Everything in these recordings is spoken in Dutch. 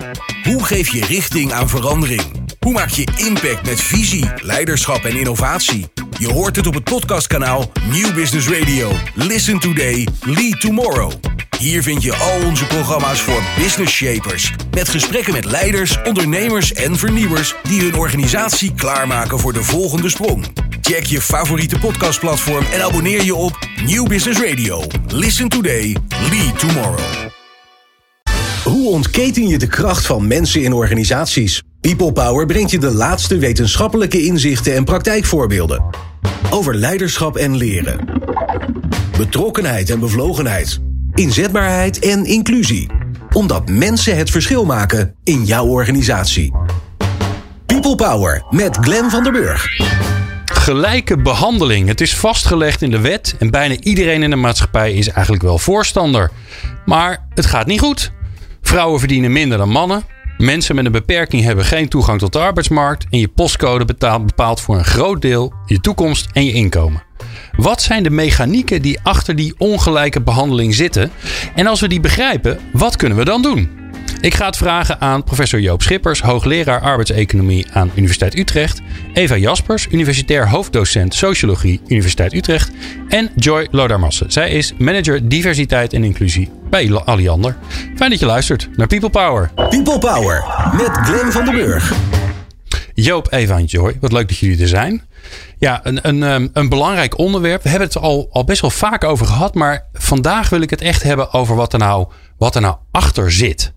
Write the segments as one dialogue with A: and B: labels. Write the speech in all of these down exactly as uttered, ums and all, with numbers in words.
A: Hoe geef je richting aan verandering? Hoe maak je impact met visie, leiderschap en innovatie? Je hoort het op het podcastkanaal Nieuw Business Radio. Listen today, lead tomorrow. Hier vind je al onze programma's voor business shapers. Met gesprekken met leiders, ondernemers en vernieuwers die hun organisatie klaarmaken voor de volgende sprong. Check je favoriete podcastplatform en abonneer je op Nieuw Business Radio. Listen today, lead tomorrow. Hoe ontketen je de kracht van mensen in organisaties? People Power brengt je de laatste wetenschappelijke inzichten en praktijkvoorbeelden. Over leiderschap en leren. Betrokkenheid en bevlogenheid. Inzetbaarheid en inclusie. Omdat mensen het verschil maken in jouw organisatie. People Power met Glenn van der Burg.
B: Gelijke behandeling. Het is vastgelegd in de wet en bijna iedereen in de maatschappij is eigenlijk wel voorstander. Maar het gaat niet goed. Vrouwen verdienen minder dan mannen. Mensen met een beperking hebben geen toegang tot de arbeidsmarkt. En je postcode betaalt, bepaalt voor een groot deel je toekomst en je inkomen. Wat zijn de mechanieken die achter die ongelijke behandeling zitten? En als we die begrijpen, wat kunnen we dan doen? Ik ga het vragen aan professor Joop Schippers, hoogleraar arbeidseconomie aan Universiteit Utrecht. Eva Jaspers, universitair hoofddocent sociologie Universiteit Utrecht. En Joy Lodarmasse. Zij is manager diversiteit en inclusie bij Alliander. Fijn dat je luistert naar People Power.
A: People Power met Glenn van der Burg.
B: Joop, Eva en Joy, wat leuk dat jullie er zijn. Ja, een, een, een belangrijk onderwerp. We hebben het al, al best wel vaak over gehad. Maar vandaag wil ik het echt hebben over wat er nou, wat er nou achter zit.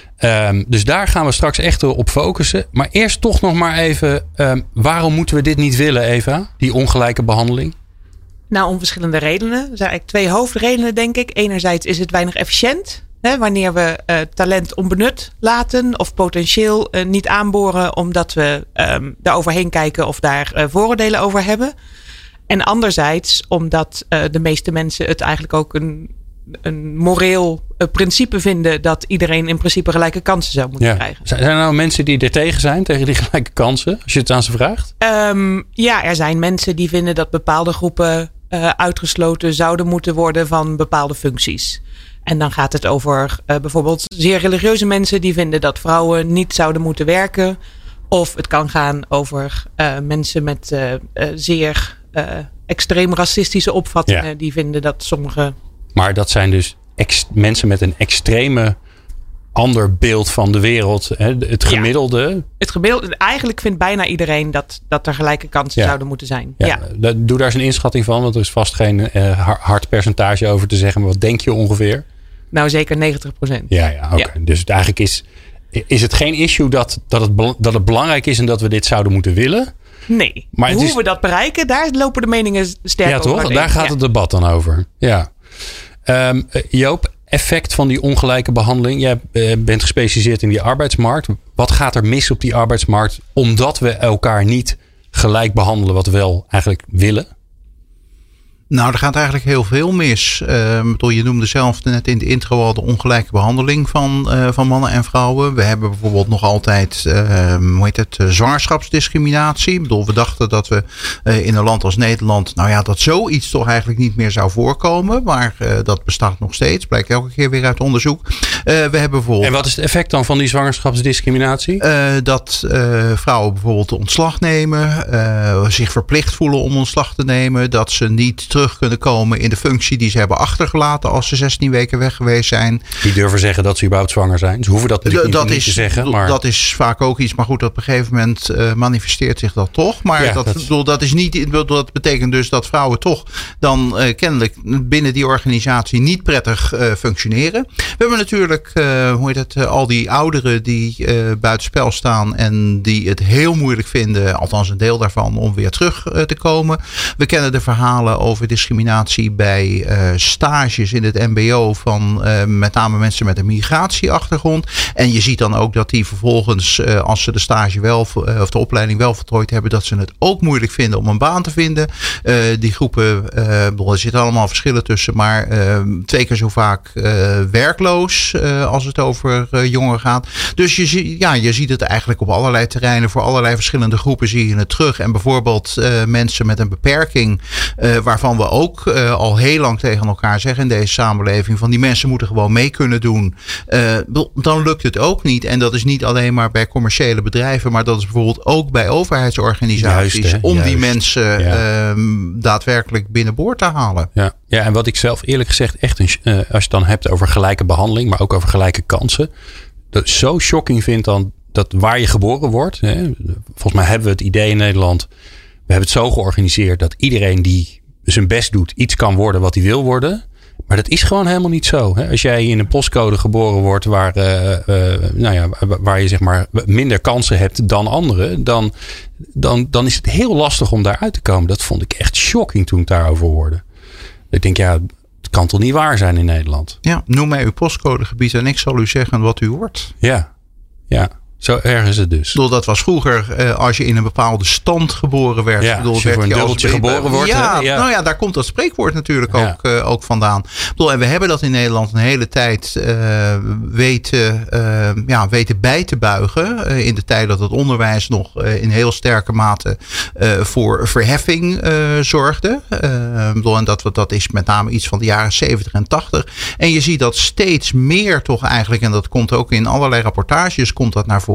B: Um, dus daar gaan we straks echt op focussen. Maar eerst toch nog maar even. Um, waarom moeten we dit niet willen, Eva? Die ongelijke behandeling?
C: Nou, om verschillende redenen. Er zijn eigenlijk twee hoofdredenen, denk ik. Enerzijds is het weinig efficiënt. Hè, wanneer we uh, talent onbenut laten of potentieel uh, niet aanboren omdat we um, daar overheen kijken of daar uh, vooroordelen over hebben. En anderzijds omdat uh, de meeste mensen het eigenlijk ook een, een moreel uh, principe vinden dat iedereen in principe gelijke kansen zou moeten
B: ja.
C: krijgen.
B: Zijn er nou mensen die er tegen zijn, tegen die gelijke kansen, als je het aan ze vraagt?
C: Um, ja, er zijn mensen die vinden dat bepaalde groepen uh, uitgesloten zouden moeten worden van bepaalde functies. En dan gaat het over uh, bijvoorbeeld zeer religieuze mensen die vinden dat vrouwen niet zouden moeten werken. Of het kan gaan over uh, mensen met uh, uh, zeer uh, extreem racistische opvattingen. Ja. Die vinden dat sommige...
B: Maar dat zijn dus ex- mensen met een extreme ander beeld van de wereld. Hè? Het gemiddelde. Ja,
C: het gemiddelde. Eigenlijk vindt bijna iedereen dat, dat er gelijke kansen ja. zouden moeten zijn.
B: Ja,
C: ja.
B: Doe daar eens een inschatting van. Want er is vast geen uh, hard percentage over te zeggen. Maar wat denk je ongeveer?
C: Nou, zeker negentig procent.
B: Ja, ja, oké. Okay. Ja. Dus eigenlijk is, is het geen issue dat, dat, het, dat het belangrijk is en dat we dit zouden moeten willen?
C: Nee. Maar hoe is, we dat bereiken, daar lopen de meningen sterk
B: ja,
C: over.
B: Ja, toch? Daar gaat ja. het debat dan over. Ja. Um, Joop, effect van die ongelijke behandeling. Jij bent gespecialiseerd in die arbeidsmarkt. Wat gaat er mis op die arbeidsmarkt omdat we elkaar niet gelijk behandelen wat we wel eigenlijk willen?
D: Nou, er gaat eigenlijk heel veel mis. Uh, bedoel, je noemde zelf net in de intro al de ongelijke behandeling van, uh, van mannen en vrouwen. We hebben bijvoorbeeld nog altijd uh, hoe heet het, uh, zwangerschapsdiscriminatie. Ik bedoel, we dachten dat we uh, in een land als Nederland, nou ja, dat zoiets toch eigenlijk niet meer zou voorkomen. Maar uh, dat bestaat nog steeds. Blijkt elke keer weer uit onderzoek. Uh, we hebben bijvoorbeeld.
B: En wat is het effect dan van die zwangerschapsdiscriminatie?
D: Uh, dat uh, vrouwen bijvoorbeeld ontslag nemen, uh, zich verplicht voelen om ontslag te nemen, dat ze niet terug kunnen komen in de functie die ze hebben achtergelaten als ze zestien weken weg geweest zijn.
B: Die durven zeggen dat ze überhaupt zwanger zijn. Ze hoeven dat natuurlijk niet, niet is, te zeggen. Maar...
D: Dat is vaak ook iets, maar goed, op een gegeven moment uh, manifesteert zich dat toch. Maar ja, dat, dat... Bedoel, dat, is niet, dat betekent dus dat vrouwen toch dan uh, kennelijk binnen die organisatie niet prettig uh, functioneren. We hebben natuurlijk, uh, hoe heet het, uh, al die ouderen die uh, buitenspel staan en die het heel moeilijk vinden, althans een deel daarvan, om weer terug uh, te komen. We kennen de verhalen over discriminatie bij uh, stages in het mbo van uh, met name mensen met een migratieachtergrond. En je ziet dan ook dat die vervolgens, uh, als ze de stage wel, uh, of de opleiding wel voltooid hebben, dat ze het ook moeilijk vinden om een baan te vinden. Uh, die groepen, uh, er zitten allemaal verschillen tussen, maar uh, twee keer zo vaak uh, werkloos uh, als het over uh, jongeren gaat. Dus je, ja, je ziet het eigenlijk op allerlei terreinen, voor allerlei verschillende groepen zie je het terug. En bijvoorbeeld uh, mensen met een beperking, uh, waarvan waarvan we ook uh, al heel lang tegen elkaar zeggen in deze samenleving van die mensen moeten gewoon mee kunnen doen. Uh, dan lukt het ook niet. En dat is niet alleen maar bij commerciële bedrijven, maar dat is bijvoorbeeld ook bij overheidsorganisaties. Juist, om juist. die mensen ja. uh, daadwerkelijk binnenboord te halen.
B: Ja. ja, en wat ik zelf eerlijk gezegd echt, een, uh, als je het dan hebt over gelijke behandeling, maar ook over gelijke kansen. Dat zo shocking vind dan dat waar je geboren wordt. Hè, volgens mij hebben we het idee in Nederland. We hebben het zo georganiseerd dat iedereen die zijn best doet iets kan worden wat hij wil worden. Maar dat is gewoon helemaal niet zo. Hè? Als jij in een postcode geboren wordt waar, uh, uh, nou ja, waar je zeg maar minder kansen hebt dan anderen. Dan, dan, dan is het heel lastig om daaruit te komen. Dat vond ik echt shocking toen ik daarover hoorde. Ik denk ja, het kan toch niet waar zijn in Nederland.
D: Ja, noem mij uw postcodegebied en ik zal u zeggen wat u wordt.
B: Ja, ja. Zo erg is het dus.
D: Bedoel, dat was vroeger uh, als je in een bepaalde stand geboren werd.
B: Ja, bedoel, als je werd voor een dubbeltje geboren wordt.
D: Ja, ja, nou ja, daar komt dat spreekwoord natuurlijk ja. ook, uh, ook vandaan. Bedoel, en we hebben dat in Nederland een hele tijd uh, weten, uh, ja, weten bij te buigen. Uh, in de tijd dat het onderwijs nog uh, in heel sterke mate uh, voor verheffing uh, zorgde. Uh, bedoel, en dat, dat is met name iets van de jaren zeventig en tachtig. En je ziet dat steeds meer toch eigenlijk, en dat komt ook in allerlei rapportages, komt dat naar voren.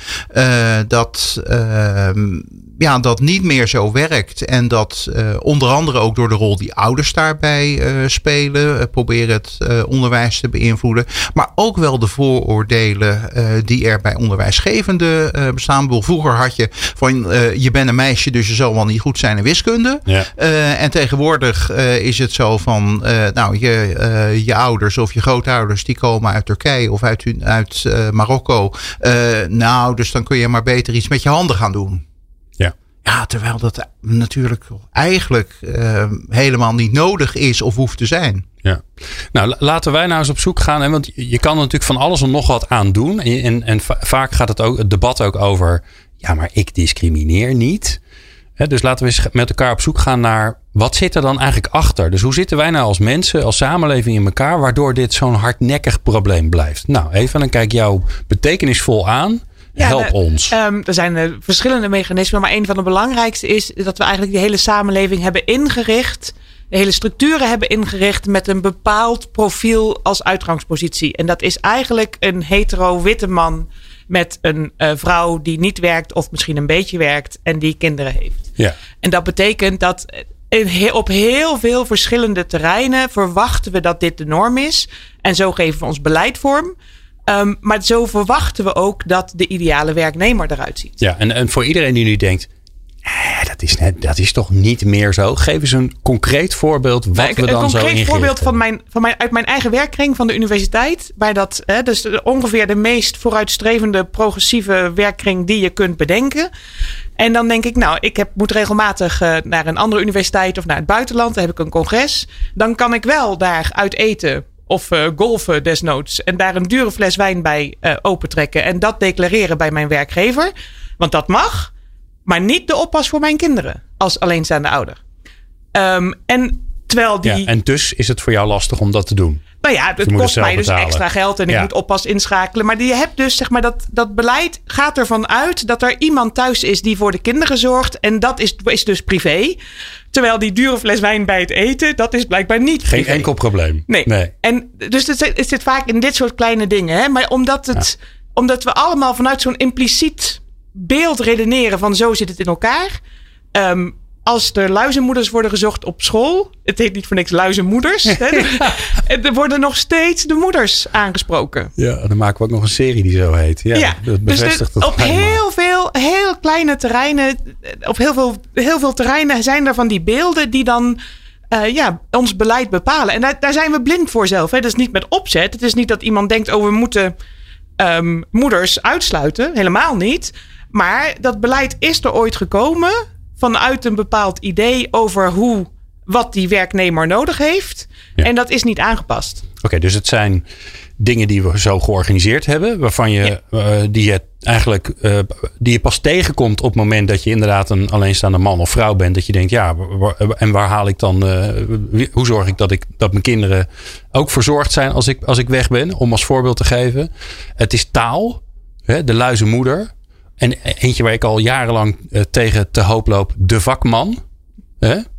D: Uh, dat, uh, ja, dat niet meer zo werkt. En dat uh, onder andere ook door de rol die ouders daarbij uh, spelen. Uh, proberen het uh, onderwijs te beïnvloeden. Maar ook wel de vooroordelen uh, die er bij onderwijsgevenden uh, bestaan. Vroeger had je van uh, je bent een meisje dus je zal wel niet goed zijn in wiskunde. Ja. Uh, en tegenwoordig uh, is het zo van uh, nou je, uh, je ouders of je grootouders die komen uit Turkije of uit, uit uh, Marokko. Uh, nou, dus dan kun je maar beter iets met je handen gaan doen.
B: Ja.
D: Ja, terwijl dat natuurlijk eigenlijk uh, helemaal niet nodig is of hoeft te zijn.
B: Ja. Nou, laten wij nou eens op zoek gaan. Hè? Want je kan er natuurlijk van alles en nog wat aan doen. En, en, en vaak gaat het, ook, het debat ook over, ja, maar ik discrimineer niet. Hè, dus laten we eens met elkaar op zoek gaan naar, wat zit er dan eigenlijk achter? Dus hoe zitten wij nou als mensen, als samenleving in elkaar, waardoor dit zo'n hardnekkig probleem blijft? Nou, even, dan kijk jou betekenisvol aan. Ja, Help
C: nou,
B: ons.
C: Um, er zijn uh, verschillende mechanismen, maar een van de belangrijkste is dat we eigenlijk de hele samenleving hebben ingericht, de hele structuren hebben ingericht met een bepaald profiel als uitgangspositie. En dat is eigenlijk een hetero witte man met een uh, vrouw die niet werkt of misschien een beetje werkt en die kinderen heeft. Ja. En dat betekent dat in, op heel veel verschillende terreinen verwachten we dat dit de norm is. En zo geven we ons beleid vorm. Um, maar zo verwachten we ook dat de ideale werknemer eruit ziet.
B: Ja, en, en voor iedereen die nu denkt, eh, dat, is net, dat is toch niet meer zo. Geef eens een concreet voorbeeld wat nou, we dan zo ingericht. Een concreet voorbeeld
C: van mijn, van mijn, uit mijn eigen werkkring van de universiteit. Waar dat, hè, dus ongeveer de meest vooruitstrevende progressieve werkkring die je kunt bedenken. En dan denk ik, nou, ik heb, moet regelmatig uh, naar een andere universiteit of naar het buitenland. Dan heb ik een congres. Dan kan ik wel daar uit eten. Of uh, golfen desnoods. En daar een dure fles wijn bij uh, opentrekken. En dat declareren bij mijn werkgever. Want dat mag. Maar niet de oppas voor mijn kinderen. Als alleenstaande ouder. Um, en terwijl die...
B: Ja, en dus is het voor jou lastig om dat te doen.
C: Nou ja, het kost mij dus extra geld. En ik ja. moet oppas inschakelen. Maar je hebt dus, zeg maar, dat, dat beleid gaat ervan uit dat er iemand thuis is die voor de kinderen zorgt. En dat is, is dus privé. Terwijl die dure fles wijn bij het eten, dat is blijkbaar niet privé.
B: Geen enkel probleem.
C: Nee. nee. En dus het, het zit vaak in dit soort kleine dingen. Hè? Maar omdat, het, ja. omdat we allemaal vanuit zo'n impliciet beeld redeneren van zo zit het in elkaar. Um, Als er luizenmoeders worden gezocht op school. Het heet niet voor niks luizenmoeders. Hè? Er worden nog steeds de moeders aangesproken.
B: Ja, dan maken we ook nog een serie die zo heet. Ja, ja dat bevestigt dus
C: dat op heel veel, heel kleine terreinen. Op heel veel, heel veel terreinen zijn er van die beelden die dan uh, ja, ons beleid bepalen. En daar, daar zijn we blind voor zelf. Hè? Dat is niet met opzet. Het is niet dat iemand denkt, oh, we moeten um, moeders uitsluiten. Helemaal niet. Maar dat beleid is er ooit gekomen vanuit een bepaald idee over hoe, wat die werknemer nodig heeft. Ja. En dat is niet aangepast.
B: Oké, okay, dus het zijn dingen die we zo georganiseerd hebben, waarvan je, ja. uh, die je eigenlijk, uh, die je pas tegenkomt op het moment dat je inderdaad een alleenstaande man of vrouw bent. Dat je denkt, ja, waar, en waar haal ik dan, uh, hoe zorg ik dat ik, dat mijn kinderen ook verzorgd zijn als ik, als ik weg ben, om als voorbeeld te geven. Het is taal, hè, de luizenmoeder. En eentje waar ik al jarenlang uh, tegen te hoop loop, de vakman. Hè?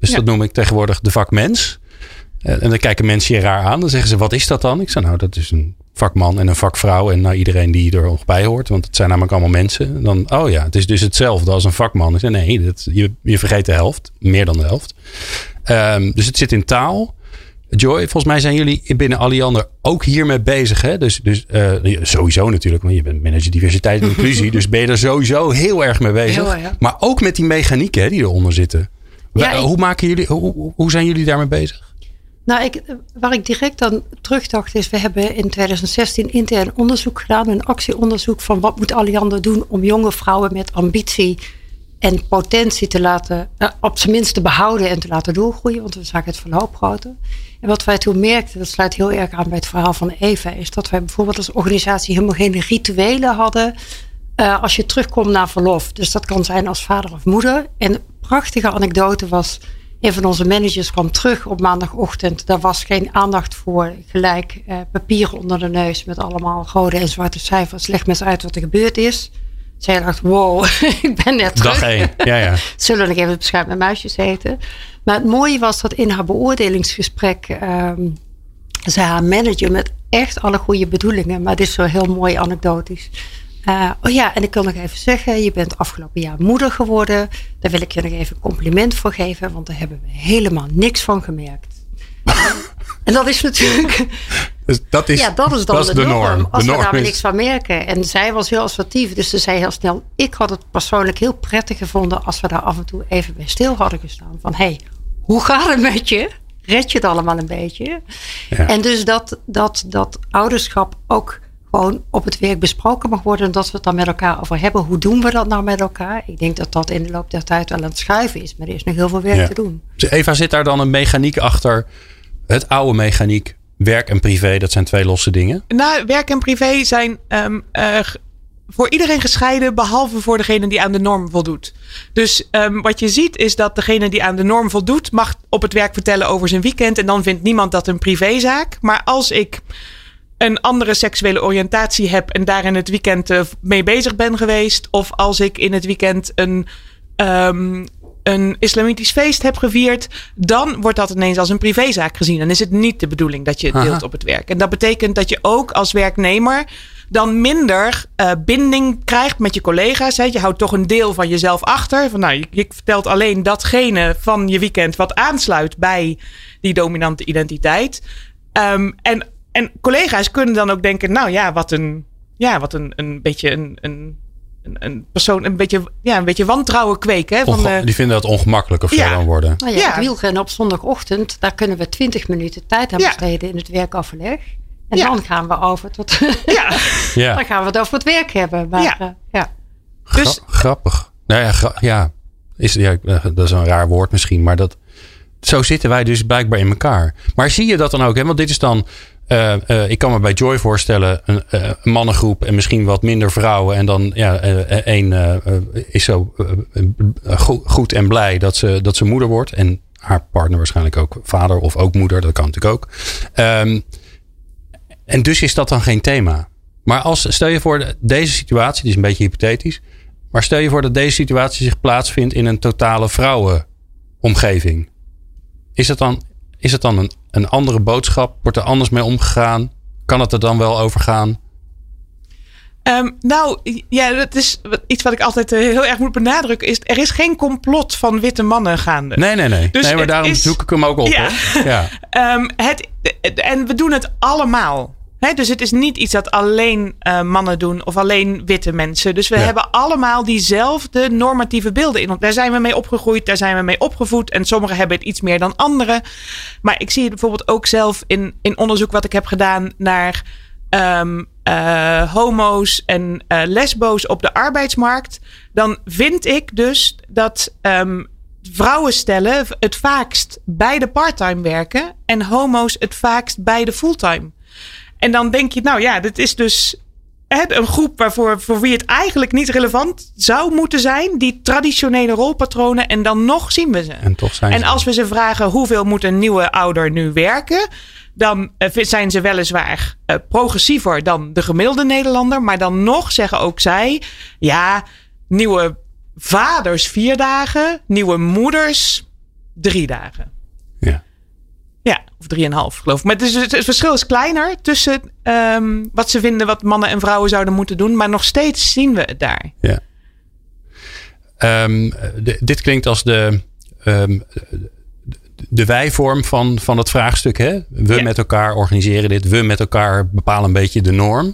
B: Dus
C: ja.
B: dat noem ik tegenwoordig de vakmens. Uh, en dan kijken mensen je raar aan. Dan zeggen ze, wat is dat dan? Ik zeg, nou, dat is een vakman en een vakvrouw. En nou, iedereen die er nog bij hoort. Want het zijn namelijk allemaal mensen. En dan, oh ja, het is dus hetzelfde als een vakman. Ik zeg, nee, dat, je, je vergeet de helft. Meer dan de helft. Um, dus het zit in taal. Joy, volgens mij zijn jullie binnen Alliander ook hiermee bezig. Hè? Dus, dus uh, sowieso natuurlijk, want je bent manager diversiteit en inclusie. Dus ben je er sowieso heel erg mee bezig. Heel, ja. Maar ook met die mechanieken hè, die eronder zitten. Ja, hoe, maken jullie, hoe, hoe zijn jullie daarmee bezig?
E: Nou, ik, waar ik direct aan terugdacht is, we hebben in twintig zestien intern onderzoek gedaan. Een actieonderzoek van wat moet Alliander doen om jonge vrouwen met ambitie en potentie te laten, nou, op zijn minst te behouden en te laten doorgroeien. Want we zagen het verloop groter. En wat wij toen merkten, dat sluit heel erg aan bij het verhaal van Eva, is dat wij bijvoorbeeld als organisatie helemaal geen rituelen hadden uh, als je terugkomt na verlof. Dus dat kan zijn als vader of moeder. En een prachtige anekdote was, een van onze managers kwam terug op maandagochtend. Daar was geen aandacht voor. Gelijk uh, papieren onder de neus met allemaal rode en zwarte cijfers. Leg me eens uit wat er gebeurd is. Zij dacht, wow, ik ben net terug.
B: Dag één, ja, ja.
E: Zullen we nog even het beschuit met muisjes eten? Maar het mooie was dat in haar beoordelingsgesprek Um, zei haar manager met echt alle goede bedoelingen. Maar dit is zo heel mooi anekdotisch. Uh, oh ja, en ik wil nog even zeggen, je bent afgelopen jaar moeder geworden. Daar wil ik je nog even een compliment voor geven. Want daar hebben we helemaal niks van gemerkt. En dat is natuurlijk...
B: Dus dat is,
E: ja, dat is dan
B: dat is
E: de,
B: de norm.
E: norm. Als
B: de
E: we
B: norm
E: daar
B: is...
E: niks van merken. En zij was heel assertief. Dus ze zei heel snel, ik had het persoonlijk heel prettig gevonden als we daar af en toe even bij stil hadden gestaan. Van, hé, hey, hoe gaat het met je? Red je het allemaal een beetje? Ja. En dus dat, dat, dat ouderschap ook gewoon op het werk besproken mag worden. En dat we het dan met elkaar over hebben. Hoe doen we dat nou met elkaar? Ik denk dat dat in de loop der tijd wel aan het schuiven is. Maar er is nog heel veel werk ja. te doen.
B: Dus Eva, zit daar dan een mechaniek achter? Het oude mechaniek, werk en privé, dat zijn twee losse dingen?
C: Nou, werk en privé zijn um, uh, voor iedereen gescheiden, behalve voor degene die aan de norm voldoet. Dus um, wat je ziet is dat degene die aan de norm voldoet, mag op het werk vertellen over zijn weekend. En dan vindt niemand dat een privézaak. Maar als ik een andere seksuele oriëntatie heb en daar in het weekend uh, mee bezig ben geweest, of als ik in het weekend een Um, een islamitisch feest heb gevierd, dan wordt dat ineens als een privézaak gezien. Dan is het niet de bedoeling dat je het deelt Aha. op het werk. En dat betekent dat je ook als werknemer dan minder uh, binding krijgt met je collega's. Hè. Je houdt toch een deel van jezelf achter. Van, nou, je, je vertelt alleen datgene van je weekend wat aansluit bij die dominante identiteit. Um, en, en collega's kunnen dan ook denken, nou ja, wat een, ja, wat een, een beetje een... een Een, een persoon een beetje, ja, een beetje wantrouwen kweken. Hè, van,
B: Onge-
C: uh,
B: die vinden dat ongemakkelijk of zo
C: ja.
B: dan worden.
E: Nou ja,
C: ja.
E: Het wielrennen op zondagochtend, daar kunnen we twintig minuten tijd aan
C: ja.
E: besteden in het werkoverleg. En
C: ja.
E: dan gaan we over tot.
C: Ja.
B: ja.
E: Dan gaan we het over het werk hebben. Maar, ja. Uh, ja.
B: Gra-
C: Dus,
B: grappig. Nou ja, gra- ja. Is, ja, dat is een raar woord misschien, maar dat, zo zitten wij dus blijkbaar in elkaar. Maar zie je dat dan ook? Hè? Want dit is dan. Uh, uh, ik kan me bij Joy voorstellen, een, uh, een mannengroep en misschien wat minder vrouwen. En dan ja, één uh, uh, uh, is zo uh, uh, go- goed en blij dat ze, dat ze moeder wordt. En haar partner waarschijnlijk ook vader of ook moeder. Dat kan natuurlijk ook. Um, en dus is dat dan geen thema. Maar als, stel je voor deze situatie, die is een beetje hypothetisch. Maar stel je voor dat deze situatie zich plaatsvindt in een totale vrouwenomgeving. Is het dan... Is het dan een, een andere boodschap? Wordt er anders mee omgegaan? Kan het er dan wel over gaan?
C: Um, nou, ja, dat is iets wat ik altijd uh, heel erg moet benadrukken. Is, er is geen complot van witte mannen gaande.
B: Nee, nee, nee.
C: Dus
B: nee maar daarom is, zoek ik hem ook op.
C: Ja.
B: Hoor. Ja.
C: um, het, en we doen het allemaal. He, dus het is niet iets dat alleen uh, mannen doen of alleen witte mensen. Dus we ja. hebben allemaal diezelfde normatieve beelden in. Daar zijn we mee opgegroeid, daar zijn we mee opgevoed. En sommigen hebben het iets meer dan anderen. Maar ik zie het bijvoorbeeld ook zelf in, in onderzoek wat ik heb gedaan naar um, uh, homo's en uh, lesbo's op de arbeidsmarkt. Dan vind ik dus dat um, vrouwenstellen het vaakst bij de parttime werken en homo's het vaakst bij de fulltime. En dan denk je, nou ja, dit is dus hè, een groep waarvoor voor wie het eigenlijk niet relevant zou moeten zijn. Die traditionele rolpatronen. En dan nog zien we ze.
B: En toch zijn
C: en
B: ze.
C: als we ze vragen hoeveel moet een nieuwe ouder nu werken. Dan uh, zijn ze weliswaar uh, progressiever dan de gemiddelde Nederlander. Maar dan nog zeggen ook zij, ja, nieuwe vaders vier dagen. Nieuwe moeders drie dagen.
B: Ja.
C: Ja, of drieënhalf geloof ik. Maar het, is, het verschil is kleiner tussen um, wat ze vinden wat mannen en vrouwen zouden moeten doen. Maar nog steeds zien we het daar.
B: Ja. Um, de, dit klinkt als de, um, de wij-vorm van, van het vraagstuk. Hè? We ja. met elkaar organiseren dit. We met elkaar bepalen een beetje de norm.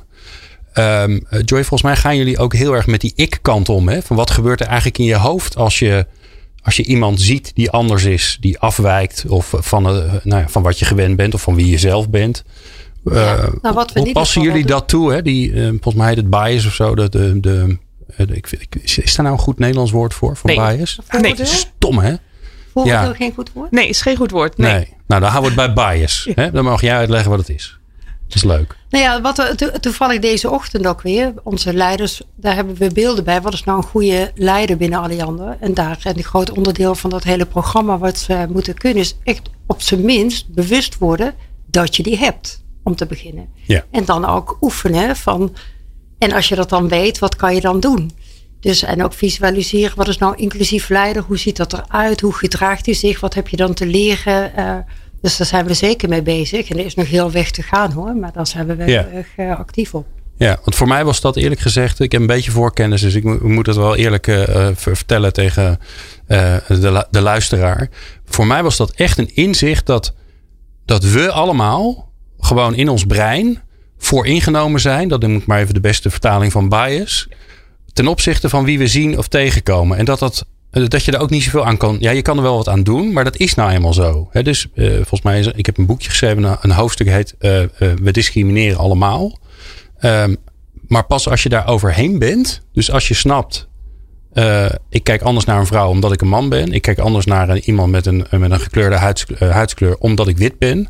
B: Um, Joy, volgens mij gaan jullie ook heel erg met die ik-kant om. Hè? Van wat gebeurt er eigenlijk in je hoofd als je... Als je iemand ziet die anders is, die afwijkt of van, uh, nou ja, van wat je gewend bent of van wie je zelf bent. Uh, ja, nou, wat we hoe passen jullie doen. Dat toe? Hè? Die, uh, volgens mij heet het bias of zo. De, de, de, de, ik, ik, is daar nou een goed Nederlands woord voor? Voor
C: nee.
B: bias?
C: Nee.
B: Stom, hè?
E: Vooroordeel ja. geen goed woord?
C: Nee, is geen goed woord. Nee.
B: nee. Nou, dan houden we het bij bias. Ja. Hè? Dan mag jij uitleggen wat het is. Dat is leuk.
E: Nou ja, wat we to- toevallig deze ochtend ook weer. Onze leiders, daar hebben we beelden bij. Wat is nou een goede leider binnen Alliander? En daar een groot onderdeel van dat hele programma wat ze moeten kunnen is echt op zijn minst bewust worden dat je die hebt. Om te beginnen.
B: Ja.
E: En dan ook oefenen van. En als je dat dan weet, wat kan je dan doen? Dus en ook visualiseren. Wat is nou inclusief leider? Hoe ziet dat eruit? Hoe gedraagt hij zich? Wat heb je dan te leren? Uh, Dus daar zijn we zeker mee bezig. En er is nog heel weg te gaan hoor. Maar daar zijn we wel ja. erg uh, actief op.
B: Ja, want voor mij was dat eerlijk gezegd. Ik heb een beetje voorkennis. Dus ik moet, moet het wel eerlijk uh, vertellen tegen uh, de, de luisteraar. Voor mij was dat echt een inzicht dat, dat we allemaal gewoon in ons brein vooringenomen zijn. Dat noem ik maar even de beste vertaling van bias. Ten opzichte van wie we zien of tegenkomen. En dat dat... Dat je er ook niet zoveel aan kan. Ja, je kan er wel wat aan doen, maar dat is nou eenmaal zo. He, dus uh, volgens mij, is, ik heb een boekje geschreven, een hoofdstuk heet uh, uh, We discrimineren allemaal. Um, maar pas als je daar overheen bent, dus als je snapt, uh, ik kijk anders naar een vrouw omdat ik een man ben. Ik kijk anders naar een, iemand met een, met een gekleurde huids, uh, huidskleur omdat ik wit ben.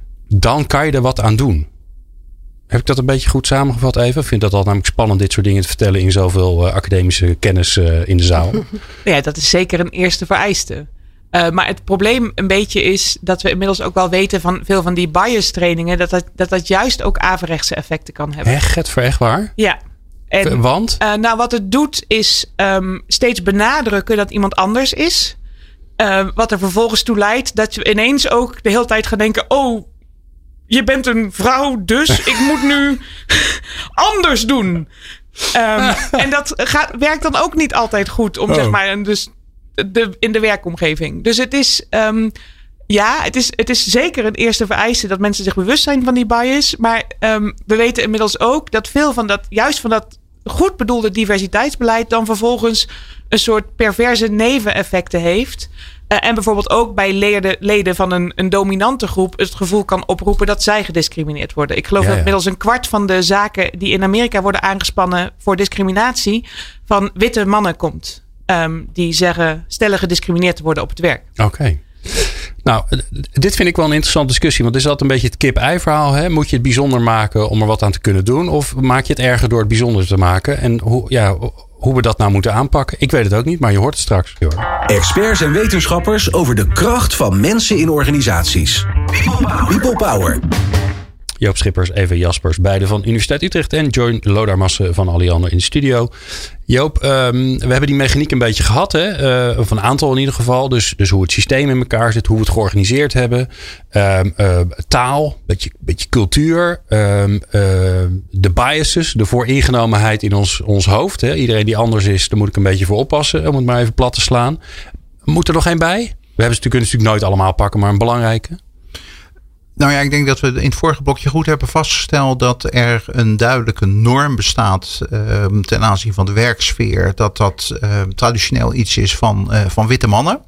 B: Dan kan je er wat aan doen. Heb ik dat een beetje goed samengevat even? Ik vind dat altijd namelijk spannend dit soort dingen te vertellen in zoveel uh, academische kennis uh, in de zaal.
C: Ja, dat is zeker een eerste vereiste. Uh, maar het probleem een beetje is dat we inmiddels ook wel weten van veel van die bias trainingen, dat dat, dat, dat juist ook averechtse effecten kan hebben.
B: Echt? Het voor echt waar?
C: Ja. En,
B: Want?
C: Uh, nou, wat het doet is um, steeds benadrukken dat iemand anders is. Uh, wat er vervolgens toe leidt dat je ineens ook de hele tijd gaat denken, oh, je bent een vrouw, dus ik moet nu anders doen. Um, en dat gaat, werkt dan ook niet altijd goed om, oh. zeg maar, dus de, in de werkomgeving. Dus het is, um, ja, het is, het is zeker een eerste vereiste dat mensen zich bewust zijn van die bias. Maar um, we weten inmiddels ook dat veel van dat, juist van dat goed bedoelde diversiteitsbeleid dan vervolgens een soort perverse neveneffecten heeft. Uh, en bijvoorbeeld ook bij leden, leden van een, een dominante groep het gevoel kan oproepen dat zij gediscrimineerd worden. Ik geloof ja, ja. dat inmiddels een kwart van de zaken die in Amerika worden aangespannen voor discriminatie van witte mannen komt. Um, die zeggen stellen gediscrimineerd te worden op het werk.
B: Oké. Okay. Nou, dit vind ik wel een interessante discussie. Want het is altijd een beetje het kip-ei verhaal. Hè? Moet je het bijzonder maken om er wat aan te kunnen doen? Of maak je het erger door het bijzonder te maken? En hoe, ja, hoe we dat nou moeten aanpakken? Ik weet het ook niet, maar je hoort het straks.
A: Experts en wetenschappers over de kracht van mensen in organisaties. People Power. People Power.
B: Joop Schippers, Eva Jaspers, beide van Universiteit Utrecht en Joy Lodarmasse van Alliander in de studio. Joop, um, we hebben die mechaniek een beetje gehad, hè? Uh, of een aantal in ieder geval. Dus, dus hoe het systeem in elkaar zit, hoe we het georganiseerd hebben. Um, uh, taal, beetje, beetje cultuur. Um, uh, de biases, de vooringenomenheid in ons, ons hoofd. Hè? Iedereen die anders is, daar moet ik een beetje voor oppassen. Om het maar even plat te slaan. Moet er nog één bij? We hebben ze kunnen natuurlijk nooit allemaal pakken, maar een belangrijke.
D: Nou ja, ik denk dat we in het vorige blokje goed hebben vastgesteld dat er een duidelijke norm bestaat uh, ten aanzien van de werksfeer. Dat dat uh, traditioneel iets is van, uh, van witte mannen.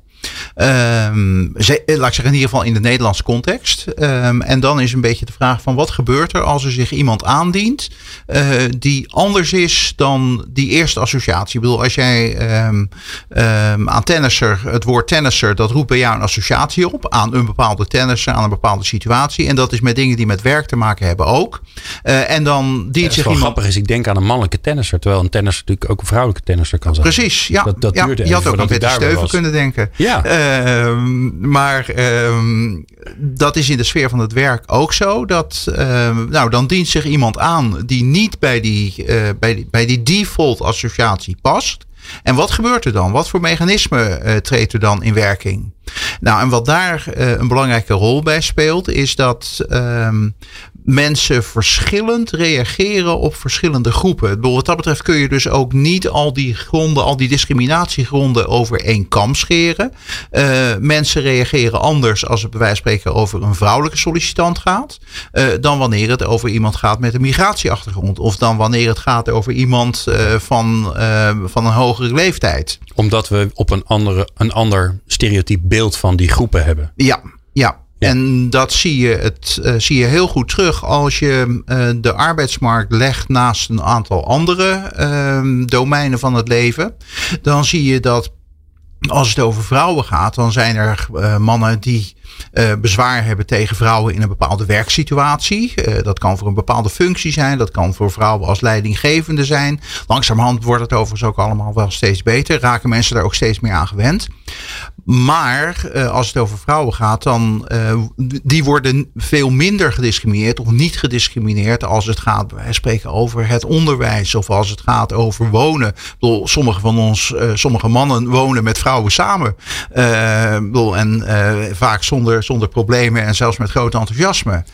D: Um, ze, laat ik zeggen in ieder geval in de Nederlandse context. Um, en dan is een beetje de vraag van wat gebeurt er als er zich iemand aandient uh, die anders is dan die eerste associatie. Ik bedoel, als jij um, um, aan tennisser, het woord tennisser, dat roept bij jou een associatie op aan een bepaalde tennisser, aan een bepaalde situatie. En dat is met dingen die met werk te maken hebben ook. Uh, en dan dient
B: ja,
D: zich
B: iemand...
D: iemand...
B: grappig is, ik denk aan een mannelijke tennisser, terwijl een tennisser natuurlijk ook een vrouwelijke tennisser kan zijn.
D: Precies, ja.
B: Dat, dat
D: ja
B: duurde
D: je had ook aan Betty Steuvel kunnen denken.
B: Ja.
D: Uh, maar uh, dat is in de sfeer van het werk ook zo. Dat, uh, nou, dan dient zich iemand aan die niet bij die, uh, bij die, bij die default associatie past. En wat gebeurt er dan? Wat voor mechanisme uh, treedt er dan in werking? Nou, en wat daar uh, een belangrijke rol bij speelt, is dat uh, mensen verschillend reageren op verschillende groepen. Wat dat betreft kun je dus ook niet al die gronden, al die discriminatiegronden over één kam scheren. Uh, mensen reageren anders als het bij wijze van spreken over een vrouwelijke sollicitant gaat, uh, dan wanneer het over iemand gaat met een migratieachtergrond. Of dan wanneer het gaat over iemand uh, van, uh, van een hogere leeftijd.
B: Omdat we op een, andere, een ander stereotyp beeld van die groepen hebben.
D: Ja, ja. Ja. En dat zie je, het, uh, zie je heel goed terug als je uh, de arbeidsmarkt legt naast een aantal andere uh, domeinen van het leven. Dan zie je dat als het over vrouwen gaat, dan zijn er uh, mannen die uh, bezwaar hebben tegen vrouwen in een bepaalde werksituatie. Uh, dat kan voor een bepaalde functie zijn. Dat kan voor vrouwen als leidinggevende zijn. Langzamerhand wordt het overigens ook allemaal wel steeds beter. Raken mensen daar ook steeds meer aan gewend. Maar uh, als het over vrouwen gaat, dan uh, die worden veel minder gediscrimineerd of niet gediscrimineerd als het gaat, wij spreken over het onderwijs of als het gaat over wonen. Ik bedoel, sommige van ons, uh, sommige mannen wonen met vrouwen samen. Uh, bedoel, en uh, vaak zonder, zonder problemen en zelfs met groot enthousiasme.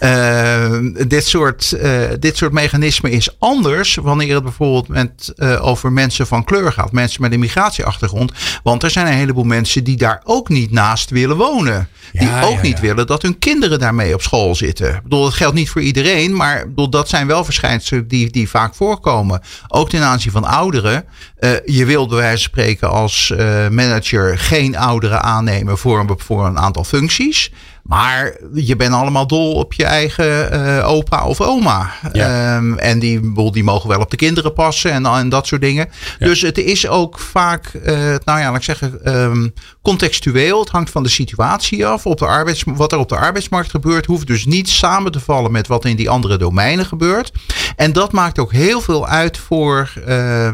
D: Uh, dit, soort, uh, dit soort mechanismen is anders wanneer het bijvoorbeeld met, uh, over mensen van kleur gaat. Mensen met een migratieachtergrond. Want er zijn een heleboel mensen die daar ook niet naast willen wonen. Die ja, ook ja, niet ja. willen dat hun kinderen daarmee op school zitten. Ik bedoel, dat geldt niet voor iedereen, maar ik bedoel, dat zijn wel verschijnselen die, die vaak voorkomen. Ook ten aanzien van ouderen. Uh, je wilt bij wijze van spreken als uh, manager geen ouderen aannemen voor een, voor een aantal functies. Maar je bent allemaal dol op je eigen uh, opa of oma. Ja. Um, en die, die mogen wel op de kinderen passen en, en dat soort dingen. Ja. Dus het is ook vaak, uh, nou ja, laat ik zeggen, um, contextueel. Het hangt van de situatie af. Op de arbeids, wat er op de arbeidsmarkt gebeurt, hoeft dus niet samen te vallen met wat in die andere domeinen gebeurt. En dat maakt ook heel veel uit voor uh,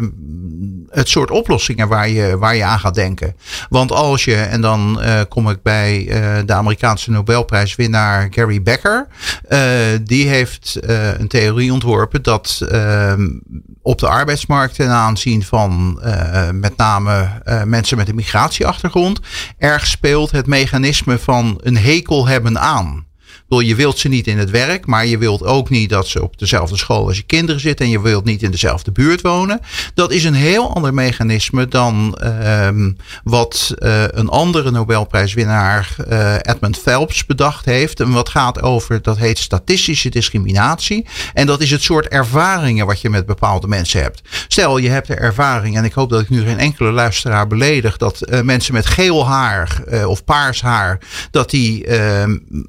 D: het soort oplossingen waar je, waar je aan gaat denken. Want als je, en dan uh, kom ik bij uh, de Amerikaanse Nobelprijswinnaar Gary Becker. Uh, die heeft uh, een theorie ontworpen dat uh, op de arbeidsmarkt ten aanzien van uh, met name uh, mensen met een migratieachtergrond erg speelt het mechanisme van een hekel hebben aan. Je wilt ze niet in het werk, maar je wilt ook niet dat ze op dezelfde school als je kinderen zitten en je wilt niet in dezelfde buurt wonen. Dat is een heel ander mechanisme dan uh, wat uh, een andere Nobelprijswinnaar uh, Edmund Phelps bedacht heeft. En wat gaat over, dat heet statistische discriminatie. En dat is het soort ervaringen wat je met bepaalde mensen hebt. Stel, je hebt de ervaring, en ik hoop dat ik nu geen enkele luisteraar beledig, dat uh, mensen met geel haar uh, of paars haar, dat die Uh,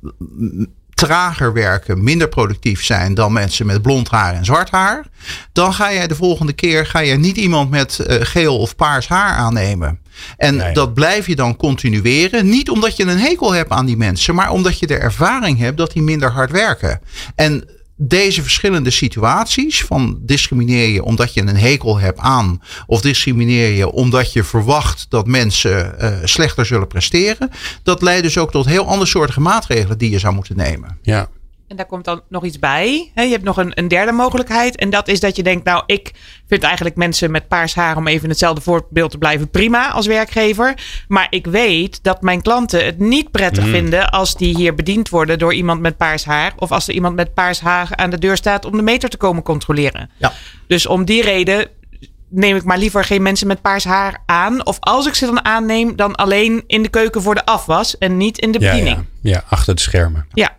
D: trager werken, minder productief zijn dan mensen met blond haar en zwart haar. Dan ga jij de volgende keer ga je niet iemand met uh, geel of paars haar aannemen. En nee. dat blijf je dan continueren. Niet omdat je een hekel hebt aan die mensen, maar omdat je de ervaring hebt dat die minder hard werken. En deze verschillende situaties van discrimineer je omdat je een hekel hebt aan, of discrimineer je omdat je verwacht dat mensen uh, slechter zullen presteren, dat leidt dus ook tot heel andersoortige maatregelen die je zou moeten nemen.
B: Ja.
C: En daar komt dan nog iets bij. Je hebt nog een, een derde mogelijkheid. En dat is dat je denkt, nou, ik vind eigenlijk mensen met paars haar, om even hetzelfde voorbeeld te blijven, prima als werkgever. Maar ik weet dat mijn klanten het niet prettig mm. vinden als die hier bediend worden door iemand met paars haar. Of als er iemand met paars haar aan de deur staat om de meter te komen controleren. Ja. Dus om die reden neem ik maar liever geen mensen met paars haar aan. Of als ik ze dan aanneem, dan alleen in de keuken voor de afwas en niet in de bediening.
B: Ja, ja. ja achter de schermen.
C: Ja.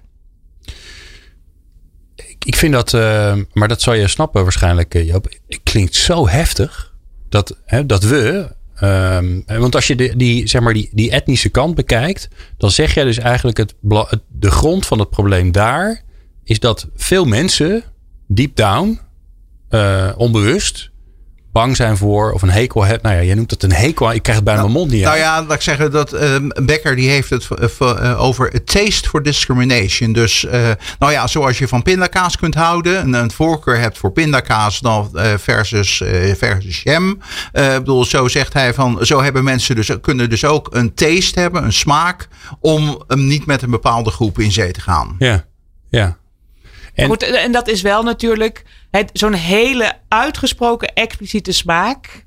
B: Ik vind dat, uh, maar dat zal je snappen waarschijnlijk, Joop. Het klinkt zo heftig dat, hè, dat we, um, want als je de, die, zeg maar die, die etnische kant bekijkt, dan zeg jij dus eigenlijk het, het, de grond van het probleem daar is dat veel mensen deep down, uh, onbewust, bang zijn voor of een hekel hebben. Nou ja, jij noemt het een hekel. Ik krijg het bijna
D: nou,
B: mijn mond niet
D: nou
B: uit.
D: Nou ja, laat ik zeggen dat uh, Becker die heeft het uh, over a taste for discrimination. Dus uh, nou ja, zoals je van pindakaas kunt houden en een voorkeur hebt voor pindakaas dan uh, versus uh, versus jam. Uh, bedoel, zo zegt hij van, zo hebben mensen dus kunnen dus ook een taste hebben, een smaak, om um, niet met een bepaalde groep in zee te gaan.
B: Ja, ja.
C: En, Goed, en dat is wel natuurlijk het, zo'n hele uitgesproken expliciete smaak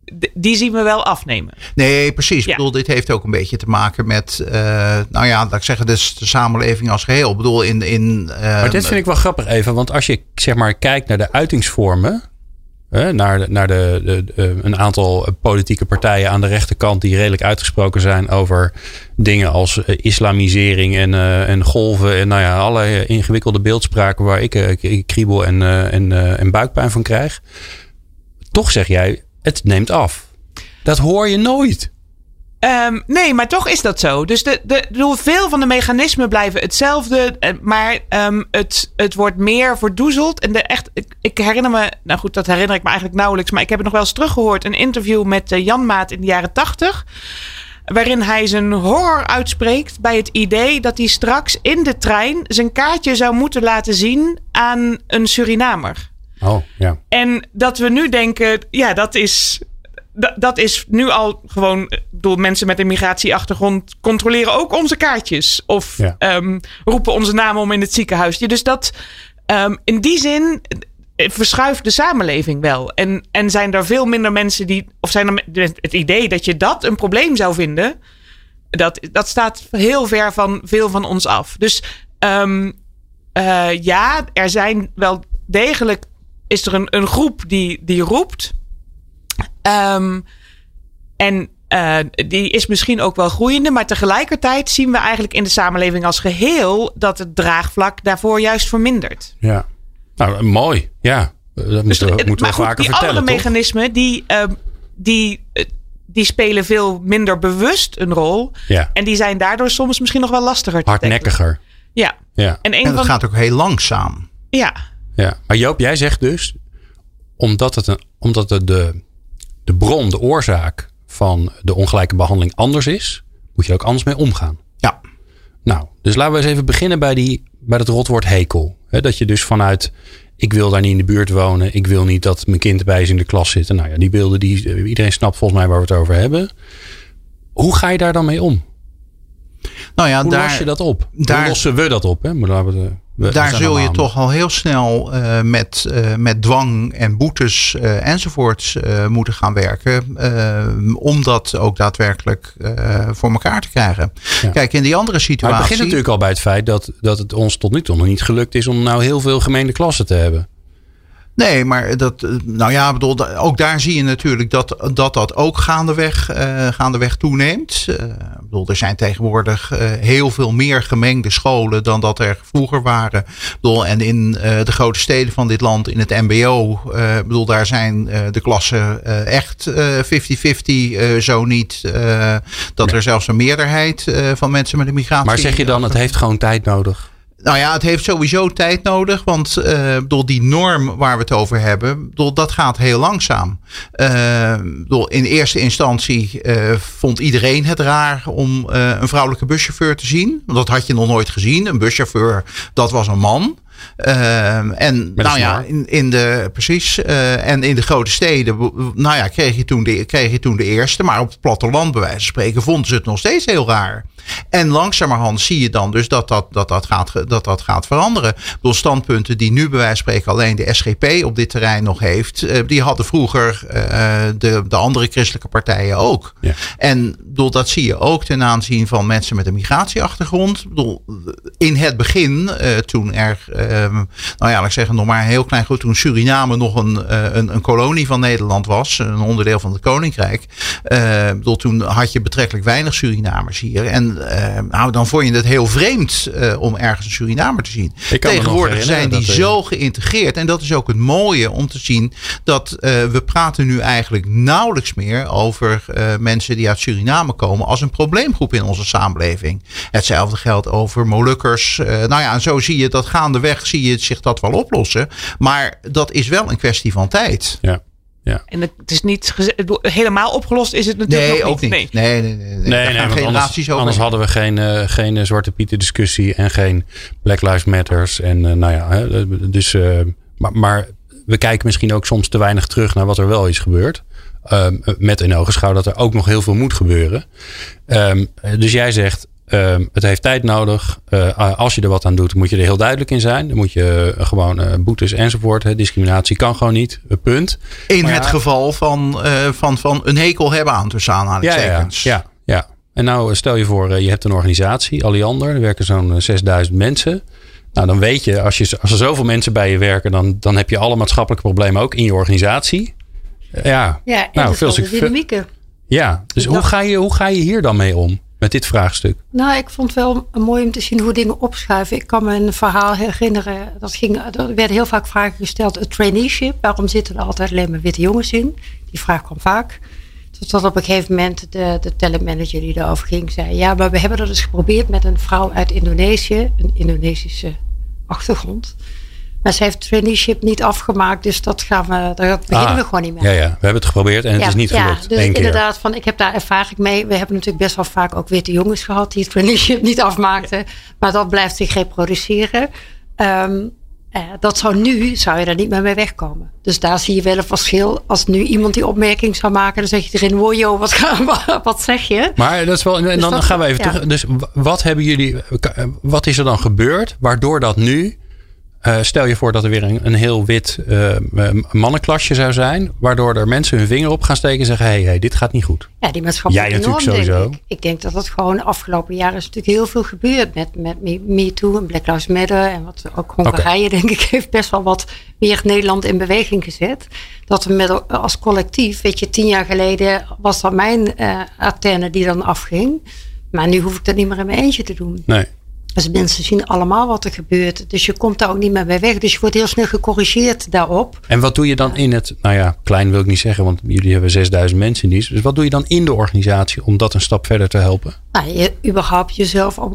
C: die zien we wel afnemen.
D: Nee, precies. Ja. Ik bedoel, dit heeft ook een beetje te maken met, uh, nou ja, laat ik zeggen, dus de samenleving als geheel. Ik bedoel, in... in uh,
B: maar dit vind ik wel grappig even, want als je zeg maar kijkt naar de uitingsvormen, hè, naar, de, naar de, de, de, een aantal politieke partijen aan de rechterkant die redelijk uitgesproken zijn over dingen als uh, islamisering en, uh, en golven en nou ja, allerlei ingewikkelde beeldspraken waar ik, uh, ik kriebel en, uh, en, uh, en buikpijn van krijg. Toch zeg jij, het neemt af. Dat hoor je nooit.
C: Um, nee, maar toch is dat zo. Dus de, de, de, veel van de mechanismen blijven hetzelfde. Maar um, het, het wordt meer verdoezeld. En de echt, ik, ik herinner me... Nou goed, dat herinner ik me eigenlijk nauwelijks. Maar ik heb het nog wel eens teruggehoord. Een interview met uh, Jan Maat in de jaren tachtig. Waarin hij zijn horror uitspreekt bij het idee dat hij straks in de trein zijn kaartje zou moeten laten zien aan een Surinamer.
B: Oh, ja.
C: En dat we nu denken, ja, dat is, dat, dat is nu al gewoon door mensen met een migratieachtergrond controleren ook onze kaartjes. Of ja. um, roepen onze namen om in het ziekenhuis. Dus dat um, in die zin verschuift de samenleving wel. En, en zijn er veel minder mensen die, of zijn er het idee dat je dat een probleem zou vinden, dat, dat staat heel ver van veel van ons af. Dus um, uh, ja, er zijn wel degelijk, is er een, een groep die, die roept. Um, en uh, die is misschien ook wel groeiende. Maar tegelijkertijd zien we eigenlijk in de samenleving als geheel dat het draagvlak daarvoor juist vermindert.
B: Ja, nou mooi. Ja, dat moeten dus, we, moeten we
C: goed,
B: vaker
C: die
B: vertellen,
C: andere
B: toch?
C: mechanismen die, uh, die, uh, die spelen veel minder bewust een rol.
B: Ja.
C: En die zijn daardoor soms misschien nog wel lastiger te
B: hardnekkiger.
C: Ja.
B: ja.
C: En, een
D: en dat
C: van...
D: gaat ook heel langzaam.
C: Ja.
B: Ja. Maar Joop, jij zegt dus, omdat, het een, omdat de, de, de bron, de oorzaak van de ongelijke behandeling anders is, moet je er ook anders mee omgaan.
D: Ja.
B: Nou, dus laten we eens even beginnen bij, die, bij dat rotwoord hekel. He, dat je dus vanuit, ik wil daar niet in de buurt wonen. Ik wil niet dat mijn kind bij is in de klas zitten. Nou ja, die beelden, die iedereen snapt volgens mij waar we het over hebben. Hoe ga je daar dan mee om?
D: Nou ja,
B: Hoe
D: daar,
B: los je dat op?
D: Daar,
B: Hoe lossen we dat op? Hè? Maar laten we, we,
D: daar
B: we
D: zul je
B: aan.
D: toch al heel snel uh, met, uh, met dwang en boetes uh, enzovoorts uh, moeten gaan werken. Uh, om dat ook daadwerkelijk uh, voor elkaar te krijgen. Ja. Kijk, in die andere situatie...
B: Maar het begint natuurlijk al bij het feit dat, dat het ons tot nu toe nog niet gelukt is om nou heel veel gemeende klassen te hebben.
D: Nee, maar dat, nou ja, bedoel, ook daar zie je natuurlijk dat dat, dat ook gaandeweg, uh, gaandeweg toeneemt. Uh, bedoel, er zijn tegenwoordig uh, heel veel meer gemengde scholen dan dat er vroeger waren. Bedoel, en in uh, de grote steden van dit land, in het mbo, uh, bedoel, daar zijn uh, de klassen uh, echt vijftig vijftig, uh, zo niet. Uh, dat nee. er zelfs een meerderheid uh, van mensen met een migratie...
B: Maar zeg je dan, het heeft gewoon tijd nodig?
D: Nou ja, het heeft sowieso tijd nodig. Want uh, bedoel, die norm waar we het over hebben, bedoel, dat gaat heel langzaam. Uh, bedoel, in eerste instantie uh, vond iedereen het raar om uh, een vrouwelijke buschauffeur te zien. Want dat had je nog nooit gezien. Een buschauffeur, dat was een man. Uh, en nou ja, in, in de precies. Uh, en in de grote steden, nou ja, kreeg je, toen de, kreeg je toen de eerste. Maar op het platteland, bij wijze van spreken, vonden ze het nog steeds heel raar. En langzamerhand zie je dan dus dat dat, dat, dat, gaat, dat, dat gaat veranderen. Ik bedoel, standpunten die nu bij wijze van spreken alleen de S G P op dit terrein nog heeft, uh, die hadden vroeger uh, de, de andere christelijke partijen ook. Ja. En bedoel, dat zie je ook ten aanzien van mensen met een migratieachtergrond. Ik bedoel, in het begin, uh, toen er, uh, nou ja, laat ik zeggen, nog maar een heel klein groot, toen Suriname nog een, uh, een, een kolonie van Nederland was, een onderdeel van het Koninkrijk. Uh, bedoel, toen had je betrekkelijk weinig Surinamers hier. En Uh, nou, dan vond je het heel vreemd uh, om ergens een Surinamer te zien. Tegenwoordig zijn die zo geïntegreerd. En dat is ook het mooie om te zien dat uh, we praten nu eigenlijk nauwelijks meer over uh, mensen die uit Suriname komen als een probleemgroep in onze samenleving. Hetzelfde geldt over Molukkers. Uh, nou ja, en zo zie je dat gaandeweg zie je zich dat wel oplossen. Maar dat is wel een kwestie van tijd.
B: Ja. Ja.
C: En het is niet geze- helemaal opgelost is het natuurlijk
D: nee,
C: nog
D: ook niet.
C: Nee,
D: nee, nee, nee, nee.
B: nee, nee want anders, anders hadden we geen, uh, geen uh, Zwarte Pieten discussie en geen Black Lives Matters. En uh, nou ja, hè, dus, uh, maar, maar we kijken misschien ook soms te weinig terug naar wat er wel is gebeurd. Um, met in ogenschouw dat er ook nog heel veel moet gebeuren. Um, dus jij zegt, Uh, het heeft tijd nodig. Uh, als je er wat aan doet, moet je er heel duidelijk in zijn. Dan moet je uh, gewoon uh, boetes enzovoort. Hè. Discriminatie kan gewoon niet. Uh, punt.
D: In
B: maar
D: het
B: ja,
D: geval van, uh, van, van een hekel hebben aan tussen aanhalingstekens.
B: Ja, ja, ja, ja. En nou stel je voor, uh, je hebt een organisatie, Alliander. Er werken zo'n uh, zesduizend mensen. Nou, dan weet je, als, je, als er zoveel mensen bij je werken, dan, dan heb je alle maatschappelijke problemen ook in je organisatie. Uh, ja,
E: ja, en
B: nou, veel
E: de dynamieken.
B: Ja, dus hoe ga, je, hoe ga je hier dan mee om? Met dit vraagstuk?
E: Nou, ik vond het wel mooi om te zien hoe dingen opschuiven. Ik kan me een verhaal herinneren. Dat ging, er werden heel vaak vragen gesteld. Het traineeship. Waarom zitten er altijd alleen maar witte jongens in? Die vraag kwam vaak. Tot op een gegeven moment de, de talentmanager die erover ging zei. Ja, maar we hebben dat eens geprobeerd met een vrouw uit Indonesië. Een Indonesische achtergrond. Maar ze heeft het traineeship niet afgemaakt. Dus dat gaan we, daar beginnen ah, we gewoon niet mee.
B: Ja, ja, we hebben het geprobeerd en het
E: ja,
B: is niet gelukt.
E: Ja, dus
B: Eén keer.
E: Inderdaad, van, ik heb daar ervaring mee. We hebben natuurlijk best wel vaak ook witte jongens gehad die het traineeship niet afmaakten. Maar dat blijft zich reproduceren. Um, uh, dat zou nu, zou je daar niet meer mee wegkomen. Dus daar zie je wel een verschil. Als nu iemand die opmerking zou maken, dan zeg je erin, wow, joh, wat, wat zeg je?
B: Maar dat is wel, en
E: dus
B: dan
E: dat,
B: gaan we even
E: ja.
B: terug. Dus wat hebben jullie, wat is er dan gebeurd, waardoor dat nu... Uh, stel je voor dat er weer een, een heel wit uh, mannenklasje zou zijn. Waardoor er mensen hun vinger op gaan steken en zeggen. Hé, hey, hey, dit gaat niet goed.
E: Ja, die maatschappelijke
B: Jij natuurlijk
E: norm,
B: sowieso.
E: Denk ik. ik denk dat dat gewoon de afgelopen jaren is natuurlijk heel veel gebeurd. Met, met Me, Me Too en Black Lives Matter. En wat ook Hongarije, okay. denk ik, heeft best wel wat weer Nederland in beweging gezet. Dat we met, als collectief, weet je, tien jaar geleden was dat mijn uh, antenne die dan afging. Maar nu hoef ik dat niet meer in mijn eentje te doen.
B: Nee.
E: Dus mensen zien allemaal wat er gebeurt. Dus je komt daar ook niet meer bij weg. Dus je wordt heel snel gecorrigeerd daarop.
B: En wat doe je dan in het... Nou ja, klein wil ik niet zeggen. Want jullie hebben zesduizend mensen in dienst. Dus wat doe je dan in de organisatie om dat een stap verder te helpen?
E: Nou, je, überhaupt jezelf ook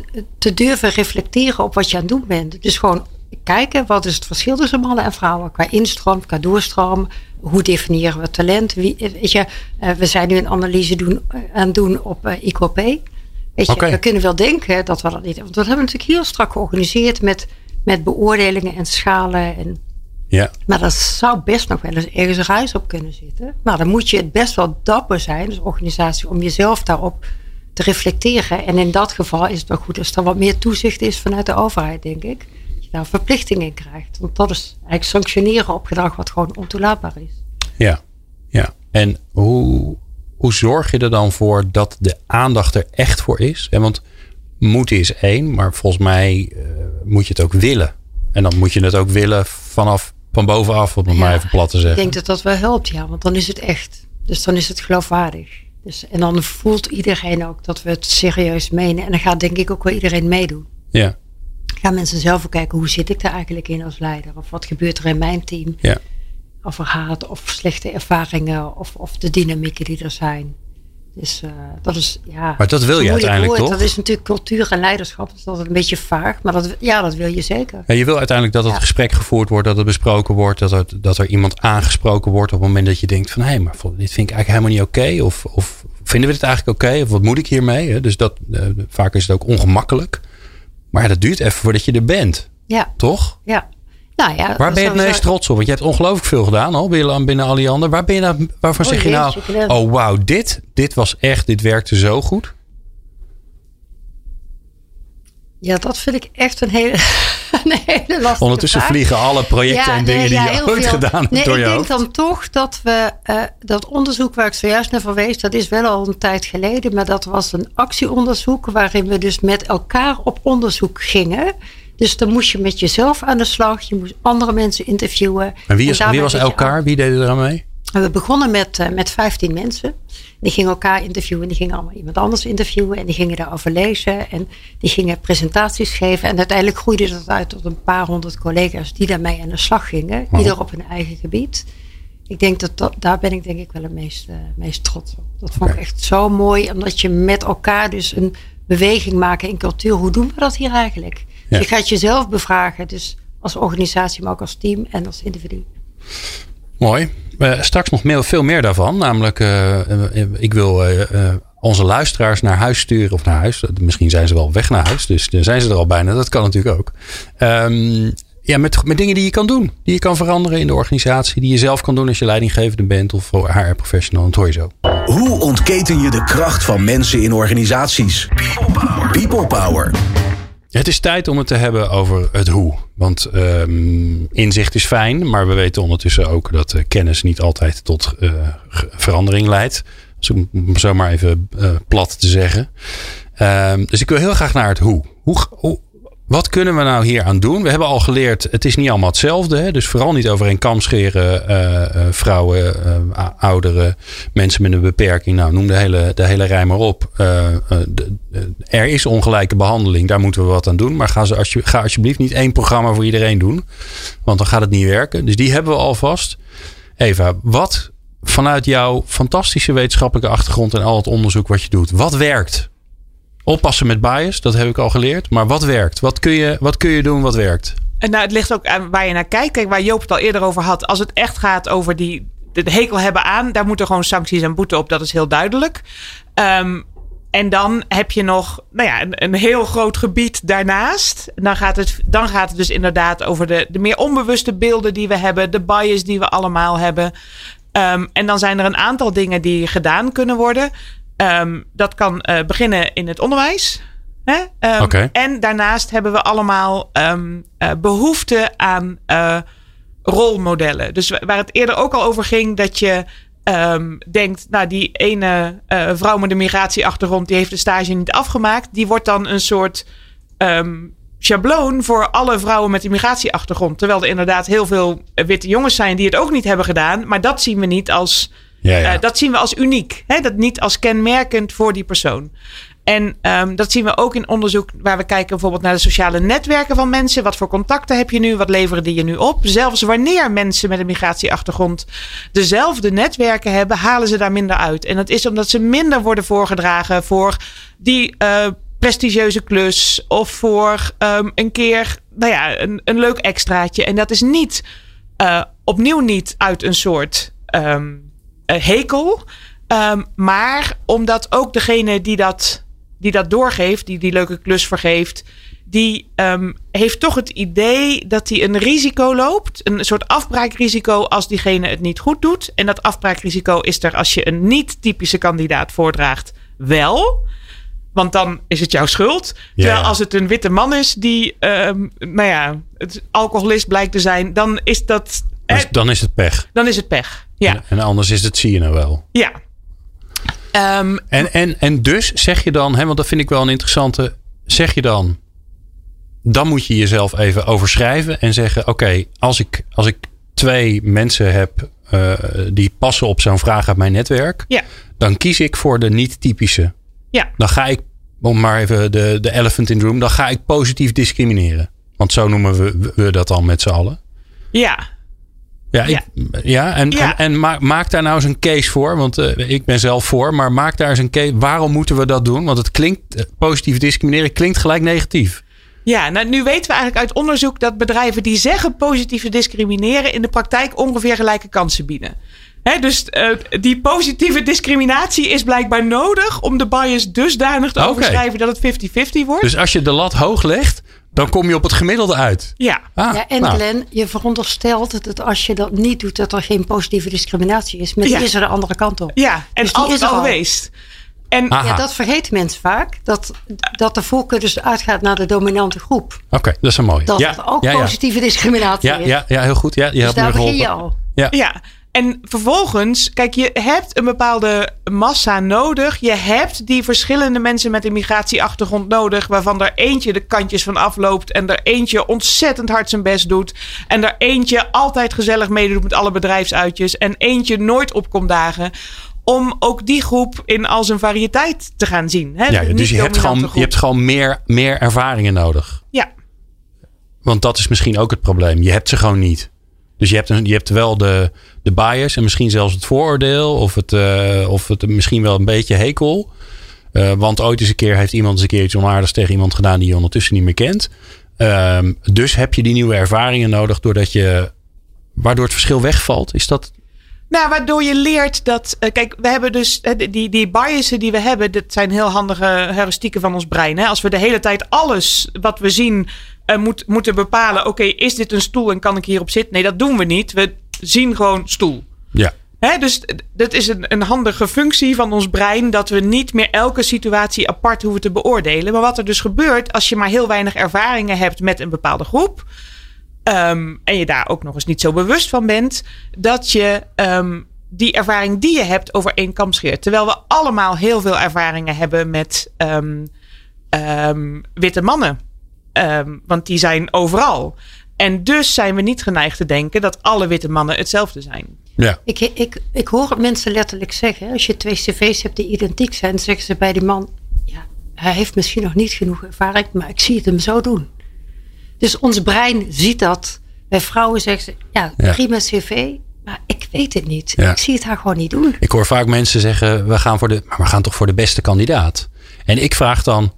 E: te durven reflecteren op wat je aan het doen bent. Dus gewoon kijken. Wat is het verschil tussen mannen en vrouwen? Qua instroom, qua doorstroom. Hoe definiëren we talent? Wie, weet je, we zijn nu een analyse doen, aan het doen op I Q P. Weet je, okay. We kunnen wel denken dat we dat niet hebben. Want dat hebben we natuurlijk heel strak georganiseerd met, met beoordelingen en schalen. En,
B: ja.
E: Maar dat zou best nog wel eens ergens een ruis op kunnen zitten. Maar dan moet je het best wel dapper zijn, dus organisatie, om jezelf daarop te reflecteren. En in dat geval is het wel goed als er wat meer toezicht is vanuit de overheid, denk ik. Dat je daar verplichtingen in krijgt. Want dat is eigenlijk sanctioneren op gedrag wat gewoon ontoelaatbaar is.
B: Ja, ja. En hoe... Hoe zorg je er dan voor dat de aandacht er echt voor is? En want moeten is één, maar volgens mij uh, moet je het ook willen. En dan moet je het ook willen vanaf van bovenaf, om het ja, maar even plat te zeggen.
E: Ik denk dat dat wel helpt, ja, want dan is het echt. Dus dan is het geloofwaardig. Dus, en dan voelt iedereen ook dat we het serieus menen. En dan gaat denk ik ook wel iedereen meedoen.
B: Ja.
E: Gaan mensen zelf ook kijken, hoe zit ik daar eigenlijk in als leider? Of wat gebeurt er in mijn team?
B: Ja.
E: Of er haat, of slechte ervaringen, of, of de dynamieken die er zijn. Dus uh, dat is, ja.
B: Maar dat wil je uiteindelijk
E: woord.
B: toch?
E: Dat is natuurlijk cultuur en leiderschap. Dat is altijd een beetje vaag. Maar dat, ja, dat wil je zeker.
B: Ja, je wil uiteindelijk dat het ja. gesprek gevoerd wordt, dat het besproken wordt, dat er, dat er iemand aangesproken wordt op het moment dat je denkt van hé, hey, maar dit vind ik eigenlijk helemaal niet oké. Okay. Of, of vinden we dit eigenlijk oké? Okay? Of wat moet ik hiermee? Dus dat, uh, vaak is het ook ongemakkelijk. Maar ja, dat duurt even voordat je er bent.
E: Ja.
B: Toch?
E: Ja. Nou ja,
B: waar ben je het meest trots op? Want je hebt ongelooflijk veel gedaan al binnen Alliander. Waar ben je nou, waarvan oh, zeg je nou, oh wauw, dit, dit was echt, dit werkte zo goed?
E: Ja, dat vind ik echt een hele, een hele lastige
B: Ondertussen
E: vraag.
B: vliegen alle projecten ja, en dingen nee, ja, die je ooit veel. gedaan hebt
E: nee,
B: door je
E: hoofd.
B: Ik
E: denk dan toch dat we, uh, dat onderzoek waar ik zojuist naar verwees, dat is wel al een tijd geleden. Maar dat was een actieonderzoek waarin we dus met elkaar op onderzoek gingen. Dus dan moest je met jezelf aan de slag. Je moest andere mensen interviewen.
B: En wie, is, en wie was elkaar? Aan... Wie deed er aan mee?
E: We begonnen met, uh, met vijftien mensen. Die gingen elkaar interviewen. En die gingen allemaal iemand anders interviewen. En die gingen daarover lezen. En die gingen presentaties geven. En uiteindelijk groeide dat uit tot een paar honderd collega's die daarmee aan de slag gingen. Oh. Ieder op hun eigen gebied. Ik denk dat, dat daar ben ik denk ik wel het meest, uh, meest trots op. Dat vond okay. ik echt zo mooi. Omdat je met elkaar dus een beweging maken in cultuur. Hoe doen we dat hier eigenlijk? Ja. Je gaat jezelf bevragen, dus als organisatie, maar ook als team en als individu.
B: Mooi. Uh, straks nog meer, veel meer daarvan. Namelijk, uh, uh, ik wil uh, uh, onze luisteraars naar huis sturen. Of naar huis. Misschien zijn ze wel weg naar huis. Dus uh, zijn ze er al bijna. Dat kan natuurlijk ook. Um, ja, met, met dingen die je kan doen. Die je kan veranderen in de organisatie. Die je zelf kan doen als je leidinggevende bent. Of H R-professional. Dat hoor je zo.
A: Hoe ontketen je de kracht van mensen in organisaties? People power. People Power.
B: Het is tijd om het te hebben over het hoe. Want um, inzicht is fijn, maar we weten ondertussen ook dat uh, kennis niet altijd tot uh, verandering leidt. Dus om zo maar even uh, plat te zeggen. Um, dus ik wil heel graag naar het hoe. hoe, hoe Wat kunnen we nou hier aan doen? We hebben al geleerd, het is niet allemaal hetzelfde. Hè? Dus vooral niet over een kam scheren. Uh, uh, vrouwen, uh, ouderen, mensen met een beperking. Nou, noem de hele, de hele rij maar op. Uh, uh, de, de, er is ongelijke behandeling. Daar moeten we wat aan doen. Maar ga, ze alsje, ga alsjeblieft niet één programma voor iedereen doen. Want dan gaat het niet werken. Dus die hebben we alvast. Eva, wat vanuit jouw fantastische wetenschappelijke achtergrond en al het onderzoek wat je doet. Wat werkt? Oppassen met bias, dat heb ik al geleerd. Maar wat werkt? Wat kun je, wat kun je doen wat werkt?
C: En nou, het ligt ook aan waar je naar kijkt. Kijk, waar Joop het al eerder over had. Als het echt gaat over die de hekel hebben aan. Daar moeten gewoon sancties en boete op. Dat is heel duidelijk. Um, en dan heb je nog nou ja, een, een heel groot gebied daarnaast. Dan gaat het, dan gaat het dus inderdaad over de, de meer onbewuste beelden die we hebben. De bias die we allemaal hebben. Um, en dan zijn er een aantal dingen die gedaan kunnen worden. Um, dat kan uh, beginnen in het onderwijs. Hè? Um,
B: okay.
C: En daarnaast hebben we allemaal um, uh, behoefte aan uh, rolmodellen. Dus waar het eerder ook al over ging dat je um, denkt, nou die ene uh, vrouw met een migratieachtergrond die heeft de stage niet afgemaakt. Die wordt dan een soort um, schabloon voor alle vrouwen met een migratieachtergrond. Terwijl er inderdaad heel veel witte jongens zijn die het ook niet hebben gedaan. Maar dat zien we niet als... Ja, ja. Uh, dat zien we als uniek. Hè? Dat niet als kenmerkend voor die persoon. En um, dat zien we ook in onderzoek waar we kijken bijvoorbeeld naar de sociale netwerken van mensen. Wat voor contacten heb je nu? Wat leveren die je nu op? Zelfs wanneer mensen met een migratieachtergrond dezelfde netwerken hebben, halen ze daar minder uit. En dat is omdat ze minder worden voorgedragen voor die uh, prestigieuze klus of voor um, een keer nou ja, een, een leuk extraatje. En dat is niet uh, opnieuw niet uit een soort um, uh, hekel. Um, maar omdat ook degene die dat, die dat doorgeeft, die die leuke klus vergeeft, die um, heeft toch het idee dat hij een risico loopt. Een soort afbraakrisico als diegene het niet goed doet. En dat afbraakrisico is er als je een niet-typische kandidaat voordraagt wel. Want dan is het jouw schuld. Terwijl ja. als het een witte man is die um, nou ja, het alcoholist blijkt te zijn, dan is dat...
B: Dus dan is het pech.
C: Dan is het pech, ja.
B: En, en anders is het, zie je nou wel.
C: Ja. Um,
B: en, en, en dus zeg je dan, hè, want dat vind ik wel een interessante, zeg je dan, dan moet je jezelf even overschrijven en zeggen, oké, okay, als ik, als ik twee mensen heb uh, die passen op zo'n vraag uit mijn netwerk,
C: ja.
B: dan kies ik voor de niet-typische.
C: Ja.
B: Dan ga ik, om maar even de, de elephant in the room, dan ga ik positief discrimineren. Want zo noemen we, we dat dan met z'n allen.
C: Ja.
B: Ja, ik, ja. ja, en, ja. en, en maak, maak daar nou eens een case voor. Want uh, ik ben zelf voor. Maar maak daar eens een case. Waarom moeten we dat doen? Want het klinkt, uh, positief discrimineren klinkt gelijk negatief.
C: Ja, nou nu weten we eigenlijk uit onderzoek dat bedrijven die zeggen positief discrimineren in de praktijk ongeveer gelijke kansen bieden. He, dus uh, die positieve discriminatie is blijkbaar nodig om de bias dusdanig te okay. overschrijven dat het vijftig vijftig wordt.
B: Dus als je de lat hoog legt, dan kom je op het gemiddelde uit.
C: Ja.
E: Ah, ja en nou. Glenn, je veronderstelt dat als je dat niet doet, dat er geen positieve discriminatie is. Maar die ja. is er de andere kant op.
C: Ja, en dus altijd al geweest. En
E: ja, dat vergeten mensen vaak. Dat, dat de voorkeur dus uitgaat naar de dominante groep.
B: Oké, okay, dat is een mooi.
E: Dat
B: ja,
E: het ook
B: ja, ja.
E: positieve discriminatie
B: ja,
E: is.
B: Ja, ja, heel goed. Ja, je
E: dus
B: hebt
E: daar
B: me
E: begin
B: geholpen.
E: je al.
B: Ja.
C: ja. En vervolgens, kijk, je hebt een bepaalde massa nodig. Je hebt die verschillende mensen met een migratieachtergrond nodig, waarvan er eentje de kantjes van afloopt en er eentje ontzettend hard zijn best doet. En er eentje altijd gezellig meedoet met alle bedrijfsuitjes en eentje nooit opkomt dagen. Om ook die groep in al zijn variëteit te gaan zien. Hè?
B: Ja, dus je hebt gewoon, je hebt gewoon meer, meer ervaringen nodig.
C: Ja.
B: Want dat is misschien ook het probleem. Je hebt ze gewoon niet. Dus je hebt, een, je hebt wel de, de bias en misschien zelfs het vooroordeel. Of het, uh, of het misschien wel een beetje hekel. Uh, want ooit eens een keer heeft iemand eens een keer iets onaardigs tegen iemand gedaan die je ondertussen niet meer kent. Uh, dus heb je die nieuwe ervaringen nodig doordat je, waardoor het verschil wegvalt. Is dat...
C: Nou, waardoor je leert dat... Uh, kijk, we hebben dus... Uh, die, die biasen die we hebben, dat zijn heel handige heuristieken van ons brein. Hè? Als we de hele tijd alles wat we zien uh, moet, moeten bepalen. Oké, okay, is dit een stoel en kan ik hierop zitten? Nee, dat doen we niet. We zien gewoon stoel.
B: Ja.
C: Hè, dus dat is een, een handige functie van ons brein. Dat we niet meer elke situatie apart hoeven te beoordelen. Maar wat er dus gebeurt als je maar heel weinig ervaringen hebt met een bepaalde groep. Um, en je daar ook nog eens niet zo bewust van bent. Dat je um, die ervaring die je hebt over één kam scheert. Terwijl we allemaal heel veel ervaringen hebben met um, um, witte mannen. Um, want die zijn overal. En dus zijn we niet geneigd te denken dat alle witte mannen hetzelfde zijn.
B: Ja.
E: Ik, ik, ik hoor mensen letterlijk zeggen. Als je twee cv's hebt die identiek zijn. Zeggen ze bij die man. Ja, hij heeft misschien nog niet genoeg ervaring. Maar ik zie het hem zo doen. Dus ons brein ziet dat. Bij vrouwen zeggen ze. Ja, ja. prima cv. Maar ik weet het niet. Ja. Ik zie het haar gewoon niet doen.
B: Ik hoor vaak mensen zeggen. We gaan, voor de, maar we gaan toch voor de beste kandidaat. En ik vraag dan.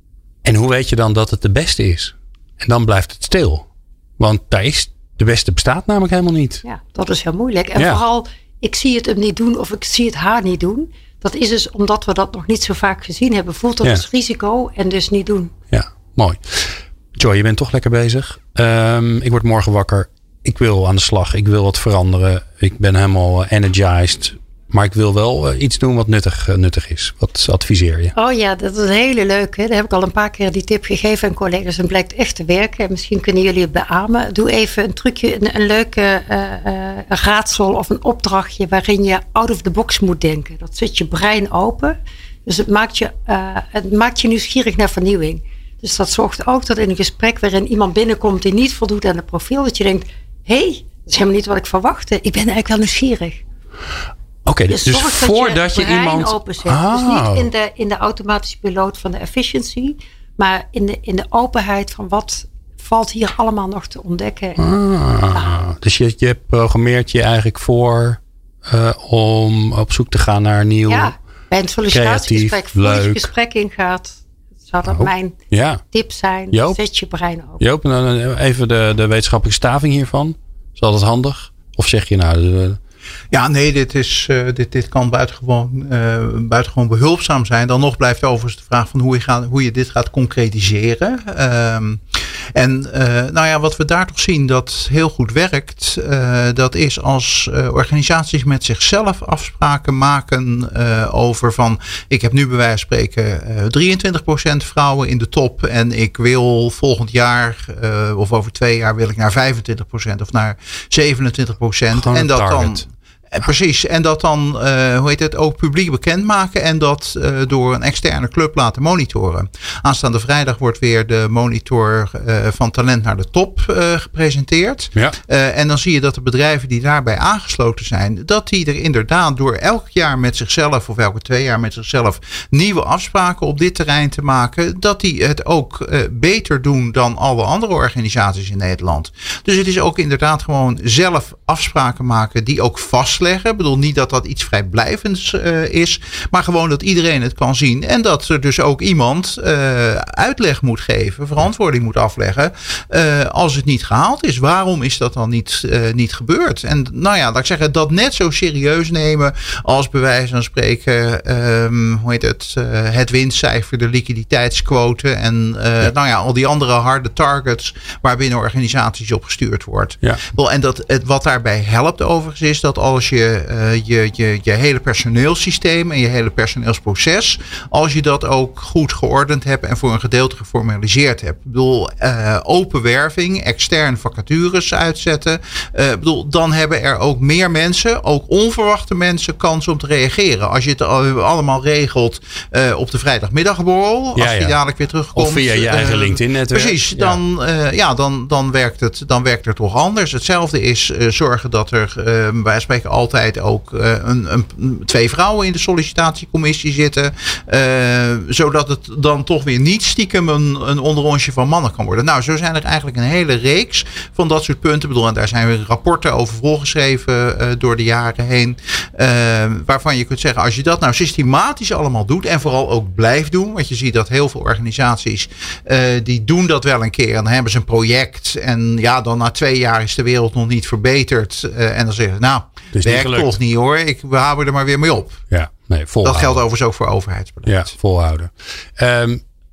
B: En hoe weet je dan dat het de beste is? En dan blijft het stil. Want daar is, de beste bestaat namelijk helemaal niet.
E: Ja, dat is heel moeilijk. En
B: ja.
E: vooral, ik zie het hem niet doen of ik zie het haar niet doen. Dat is dus omdat we dat nog niet zo vaak gezien hebben. Voelt dat ja. als risico en dus niet doen.
B: Ja, mooi. Joy, je bent toch lekker bezig. Um, ik word morgen wakker. Ik wil aan de slag. Ik wil wat veranderen. Ik ben helemaal energized. Maar ik wil wel uh, iets doen wat nuttig, uh, nuttig is. Wat adviseer je?
E: Oh ja, dat is een hele leuke. Daar heb ik al een paar keer die tip gegeven aan collega's. En blijkt echt te werken. En misschien kunnen jullie het beamen. Doe even een trucje, een, een leuke uh, uh, raadsel of een opdrachtje. Waarin je out of the box moet denken. Dat zet je brein open. Dus het maakt je, uh, het maakt je nieuwsgierig naar vernieuwing. Dus dat zorgt ook dat in een gesprek waarin iemand binnenkomt die niet voldoet aan het profiel. Dat je denkt, hé, hey, dat is helemaal niet wat ik verwachtte. Ik ben eigenlijk wel nieuwsgierig.
B: Oké, okay, dus, dus voordat je, je iemand
E: openzet. Ah. Dus niet in de, in de automatische piloot van de efficiency, maar in de, in de openheid van wat valt hier allemaal nog te ontdekken.
B: Ah, ah. Dus je, je programmeert je eigenlijk voor uh, om op zoek te gaan naar nieuw,
E: ja, bij een sollicitatiegesprek, voor je gesprek ingaat, zou dat oh, mijn
B: ja.
E: tip zijn.
B: Joop,
E: zet je brein open.
B: Joop, dan even de, de wetenschappelijke staving hiervan. Is dat handig? Of zeg je nou... De,
D: Ja, nee, dit, is, uh, dit, dit kan buitengewoon, uh, buitengewoon behulpzaam zijn. Dan nog blijft overigens de vraag van hoe je, gaat, hoe je dit gaat concretiseren. Um, en uh, nou ja, wat we daar toch zien dat heel goed werkt. Uh, dat is als uh, organisaties met zichzelf afspraken maken uh, over van... Ik heb nu bij wijze van spreken uh, drieëntwintig procent vrouwen in de top. En ik wil volgend jaar uh, of over twee jaar wil ik naar vijfentwintig procent of naar zevenentwintig procent. En dat dan... En precies, en dat dan, uh, hoe heet het, ook publiek bekendmaken en dat uh, door een externe club laten monitoren. Aanstaande vrijdag wordt weer de monitor uh, van talent naar de top uh, gepresenteerd.
B: Ja.
D: Uh, en dan zie je dat de bedrijven die daarbij aangesloten zijn, dat die er inderdaad door elk jaar met zichzelf of elke twee jaar met zichzelf nieuwe afspraken op dit terrein te maken, dat die het ook uh, beter doen dan alle andere organisaties in Nederland. Dus het is ook inderdaad gewoon zelf afspraken maken die ook vast leggen. Ik bedoel niet dat dat iets vrijblijvends uh, is. Maar gewoon dat iedereen het kan zien. En dat er dus ook iemand uh, uitleg moet geven. Verantwoording moet afleggen. Uh, als het niet gehaald is. Waarom is dat dan niet, uh, niet gebeurd? En nou ja, laat ik zeggen. Dat net zo serieus nemen. Als bij wijze van spreken. Um, hoe heet het? Uh, het winstcijfer. De liquiditeitsquote. En uh, ja. nou ja, al die andere harde targets. Waar binnen organisaties op gestuurd wordt.
B: Ja.
D: Wel, en dat, het, wat daarbij helpt overigens is dat als je, uh, je, je je hele personeelssysteem en je hele personeelsproces, als je dat ook goed geordend hebt en voor een gedeelte geformaliseerd hebt. Ik bedoel, uh, open werving, extern vacatures uitzetten. Uh, ik bedoel, dan hebben er ook meer mensen, ook onverwachte mensen, kans om te reageren. Als je het allemaal regelt uh, op de vrijdagmiddagborrel,
B: ja,
D: als je
B: ja.
D: dadelijk weer terugkomt.
B: Of via je eigen
D: uh,
B: LinkedIn-netwerk.
D: Precies, dan, uh, ja, dan, dan, werkt het, dan werkt het toch anders. Hetzelfde is uh, zorgen dat er uh, wij spreken altijd ook uh, een, een, twee vrouwen in de sollicitatiecommissie zitten. Uh, zodat het dan toch weer niet stiekem een, een onderonsje van mannen kan worden. Nou, zo zijn er eigenlijk een hele reeks van dat soort punten. Ik bedoel, en daar zijn weer rapporten over volgeschreven uh, door de jaren heen. Uh, waarvan je kunt zeggen, als je dat nou systematisch allemaal doet en vooral ook blijft doen. Want je ziet dat heel veel organisaties uh, die doen dat wel een keer. En dan hebben ze een project. En ja, dan na twee jaar is de wereld nog niet verbeterd. Uh, en dan zeggen ze, nou,
B: dus
D: werkt toch niet hoor. Ik, we houden er maar weer mee op.
B: Ja, nee, volhouden.
D: Dat geldt overigens ook voor overheidsbeleid.
B: Ja, volhouden. Um,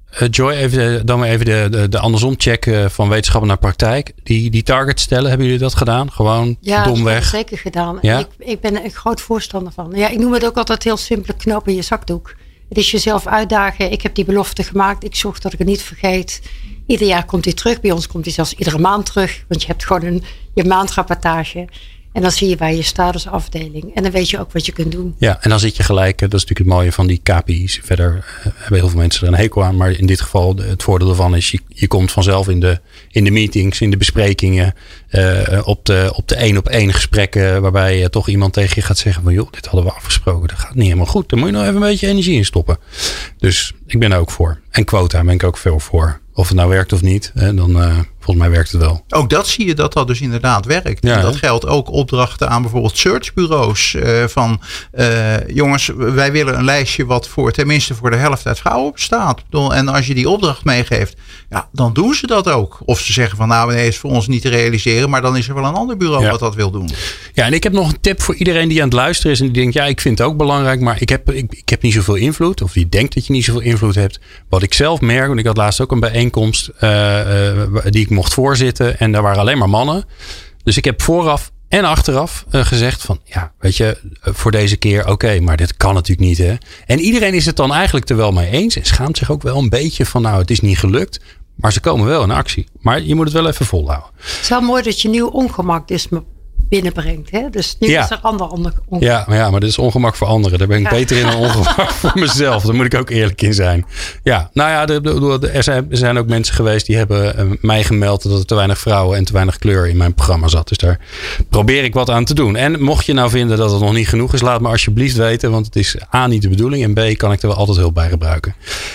B: uh, Joy, even, dan maar even de, de, de andersom check uh, van wetenschap naar praktijk. Die, die targets stellen, hebben jullie dat gedaan? Gewoon
E: ja,
B: domweg?
E: Ja, zeker gedaan.
B: Ja?
E: Ik, ik ben er een groot voorstander van. Ja, ik noem het ook altijd heel simpel knoop in je zakdoek. Het is jezelf uitdagen. Ik heb die belofte gemaakt. Ik zorg dat ik het niet vergeet. Ieder jaar komt hij terug. Bij ons komt hij zelfs iedere maand terug. Want je hebt gewoon een, je maandrapportage. En dan zie je waar je staat als afdeling. En dan weet je ook wat je kunt doen.
B: Ja, en dan zit je gelijk. Dat is natuurlijk het mooie van die K P I's. Verder uh, hebben heel veel mensen er een hekel aan. Maar in dit geval, de, het voordeel ervan is... Je, je komt vanzelf in de, in de meetings, in de besprekingen... Uh, op de op de één op één gesprekken... waarbij uh, toch iemand tegen je gaat zeggen van... joh, dit hadden we afgesproken. Dat gaat niet helemaal goed. Daar moet je nog even een beetje energie in stoppen. Dus ik ben er ook voor. En quota ben ik ook veel voor. Of het nou werkt of niet, hè, dan uh, volgens mij werkt het wel.
D: Ook dat zie je dat dat dus inderdaad werkt.
B: Ja,
D: en dat
B: hè?
D: geldt ook opdrachten aan bijvoorbeeld searchbureaus. Uh, van uh, jongens, wij willen een lijstje wat voor tenminste voor de helft uit vrouwen bestaat. En als je die opdracht meegeeft, ja, dan doen ze dat ook. Of ze zeggen van nou, nee, is voor ons niet te realiseren. Maar dan is er wel een ander bureau ja. wat dat wil doen.
B: Ja, en ik heb nog een tip voor iedereen die aan het luisteren is. En die denkt, ja, ik vind het ook belangrijk. Maar ik heb, ik, ik heb niet zoveel invloed. Of die denkt dat je niet zoveel invloed hebt. Wat ik zelf merk, want ik had laatst ook een bijeenkomst uh, uh, die ik mocht voorzitten. En daar waren alleen maar mannen. Dus ik heb vooraf en achteraf uh, gezegd van, ja, weet je, uh, voor deze keer oké, okay, maar dit kan natuurlijk niet, hè. En iedereen is het dan eigenlijk er wel mee eens. En schaamt zich ook wel een beetje van, nou, het is niet gelukt. Maar ze komen wel in actie. Maar je moet het wel even volhouden.
E: Het is wel mooi dat je nieuw ongemak dus binnenbrengt. Hè? Dus nu ja. is er ander ongemak.
B: Ja, maar ja, maar dit is ongemak voor anderen. Daar ben ik ja. beter in dan ongemak voor mezelf. Daar moet ik ook eerlijk in zijn. Ja, nou ja, de, de, de, er, zijn, er zijn ook mensen geweest die hebben uh, mij gemeld dat er te weinig vrouwen en te weinig kleur in mijn programma zat. Dus daar probeer ik wat aan te doen. En mocht je nou vinden dat het nog niet genoeg is, laat me alsjeblieft weten. Want het is A, niet de bedoeling. En B, kan ik er wel altijd hulp bij gebruiken.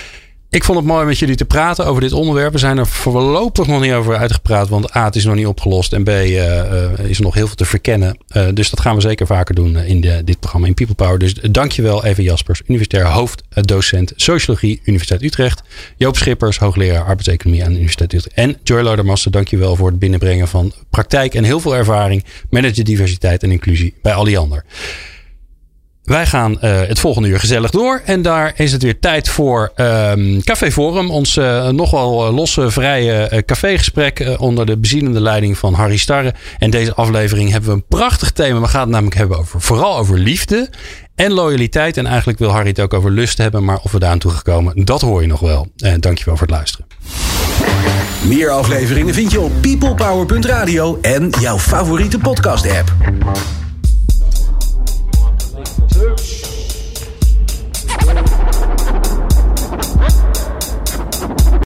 B: Ik vond het mooi met jullie te praten over dit onderwerp. We zijn er voorlopig nog niet over uitgepraat. Want A, het is nog niet opgelost. En B, uh, uh, is er nog heel veel te verkennen. Uh, dus dat gaan we zeker vaker doen in de, dit programma in People Power. Dus dankjewel Eva Jaspers, universitair hoofddocent Sociologie, Universiteit Utrecht. Joop Schippers, hoogleraar arbeidseconomie aan de Universiteit Utrecht. En Joy Laudermaster, dankjewel voor het binnenbrengen van praktijk en heel veel ervaring. Manager diversiteit en inclusie bij Alliander. Wij gaan uh, het volgende uur gezellig door. En daar is het weer tijd voor um, Café Forum. Ons uh, nogal losse, vrije uh, cafégesprek uh, onder de bezielende leiding van Harry Starre. En deze aflevering hebben we een prachtig thema. We gaan het namelijk hebben over, vooral over liefde en loyaliteit. En eigenlijk wil Harry het ook over lust hebben. Maar of we daar aan toegekomen, dat hoor je nog wel. Uh, dankjewel voor het luisteren.
A: Meer afleveringen vind je op peoplepower punt radio en jouw favoriete podcast app.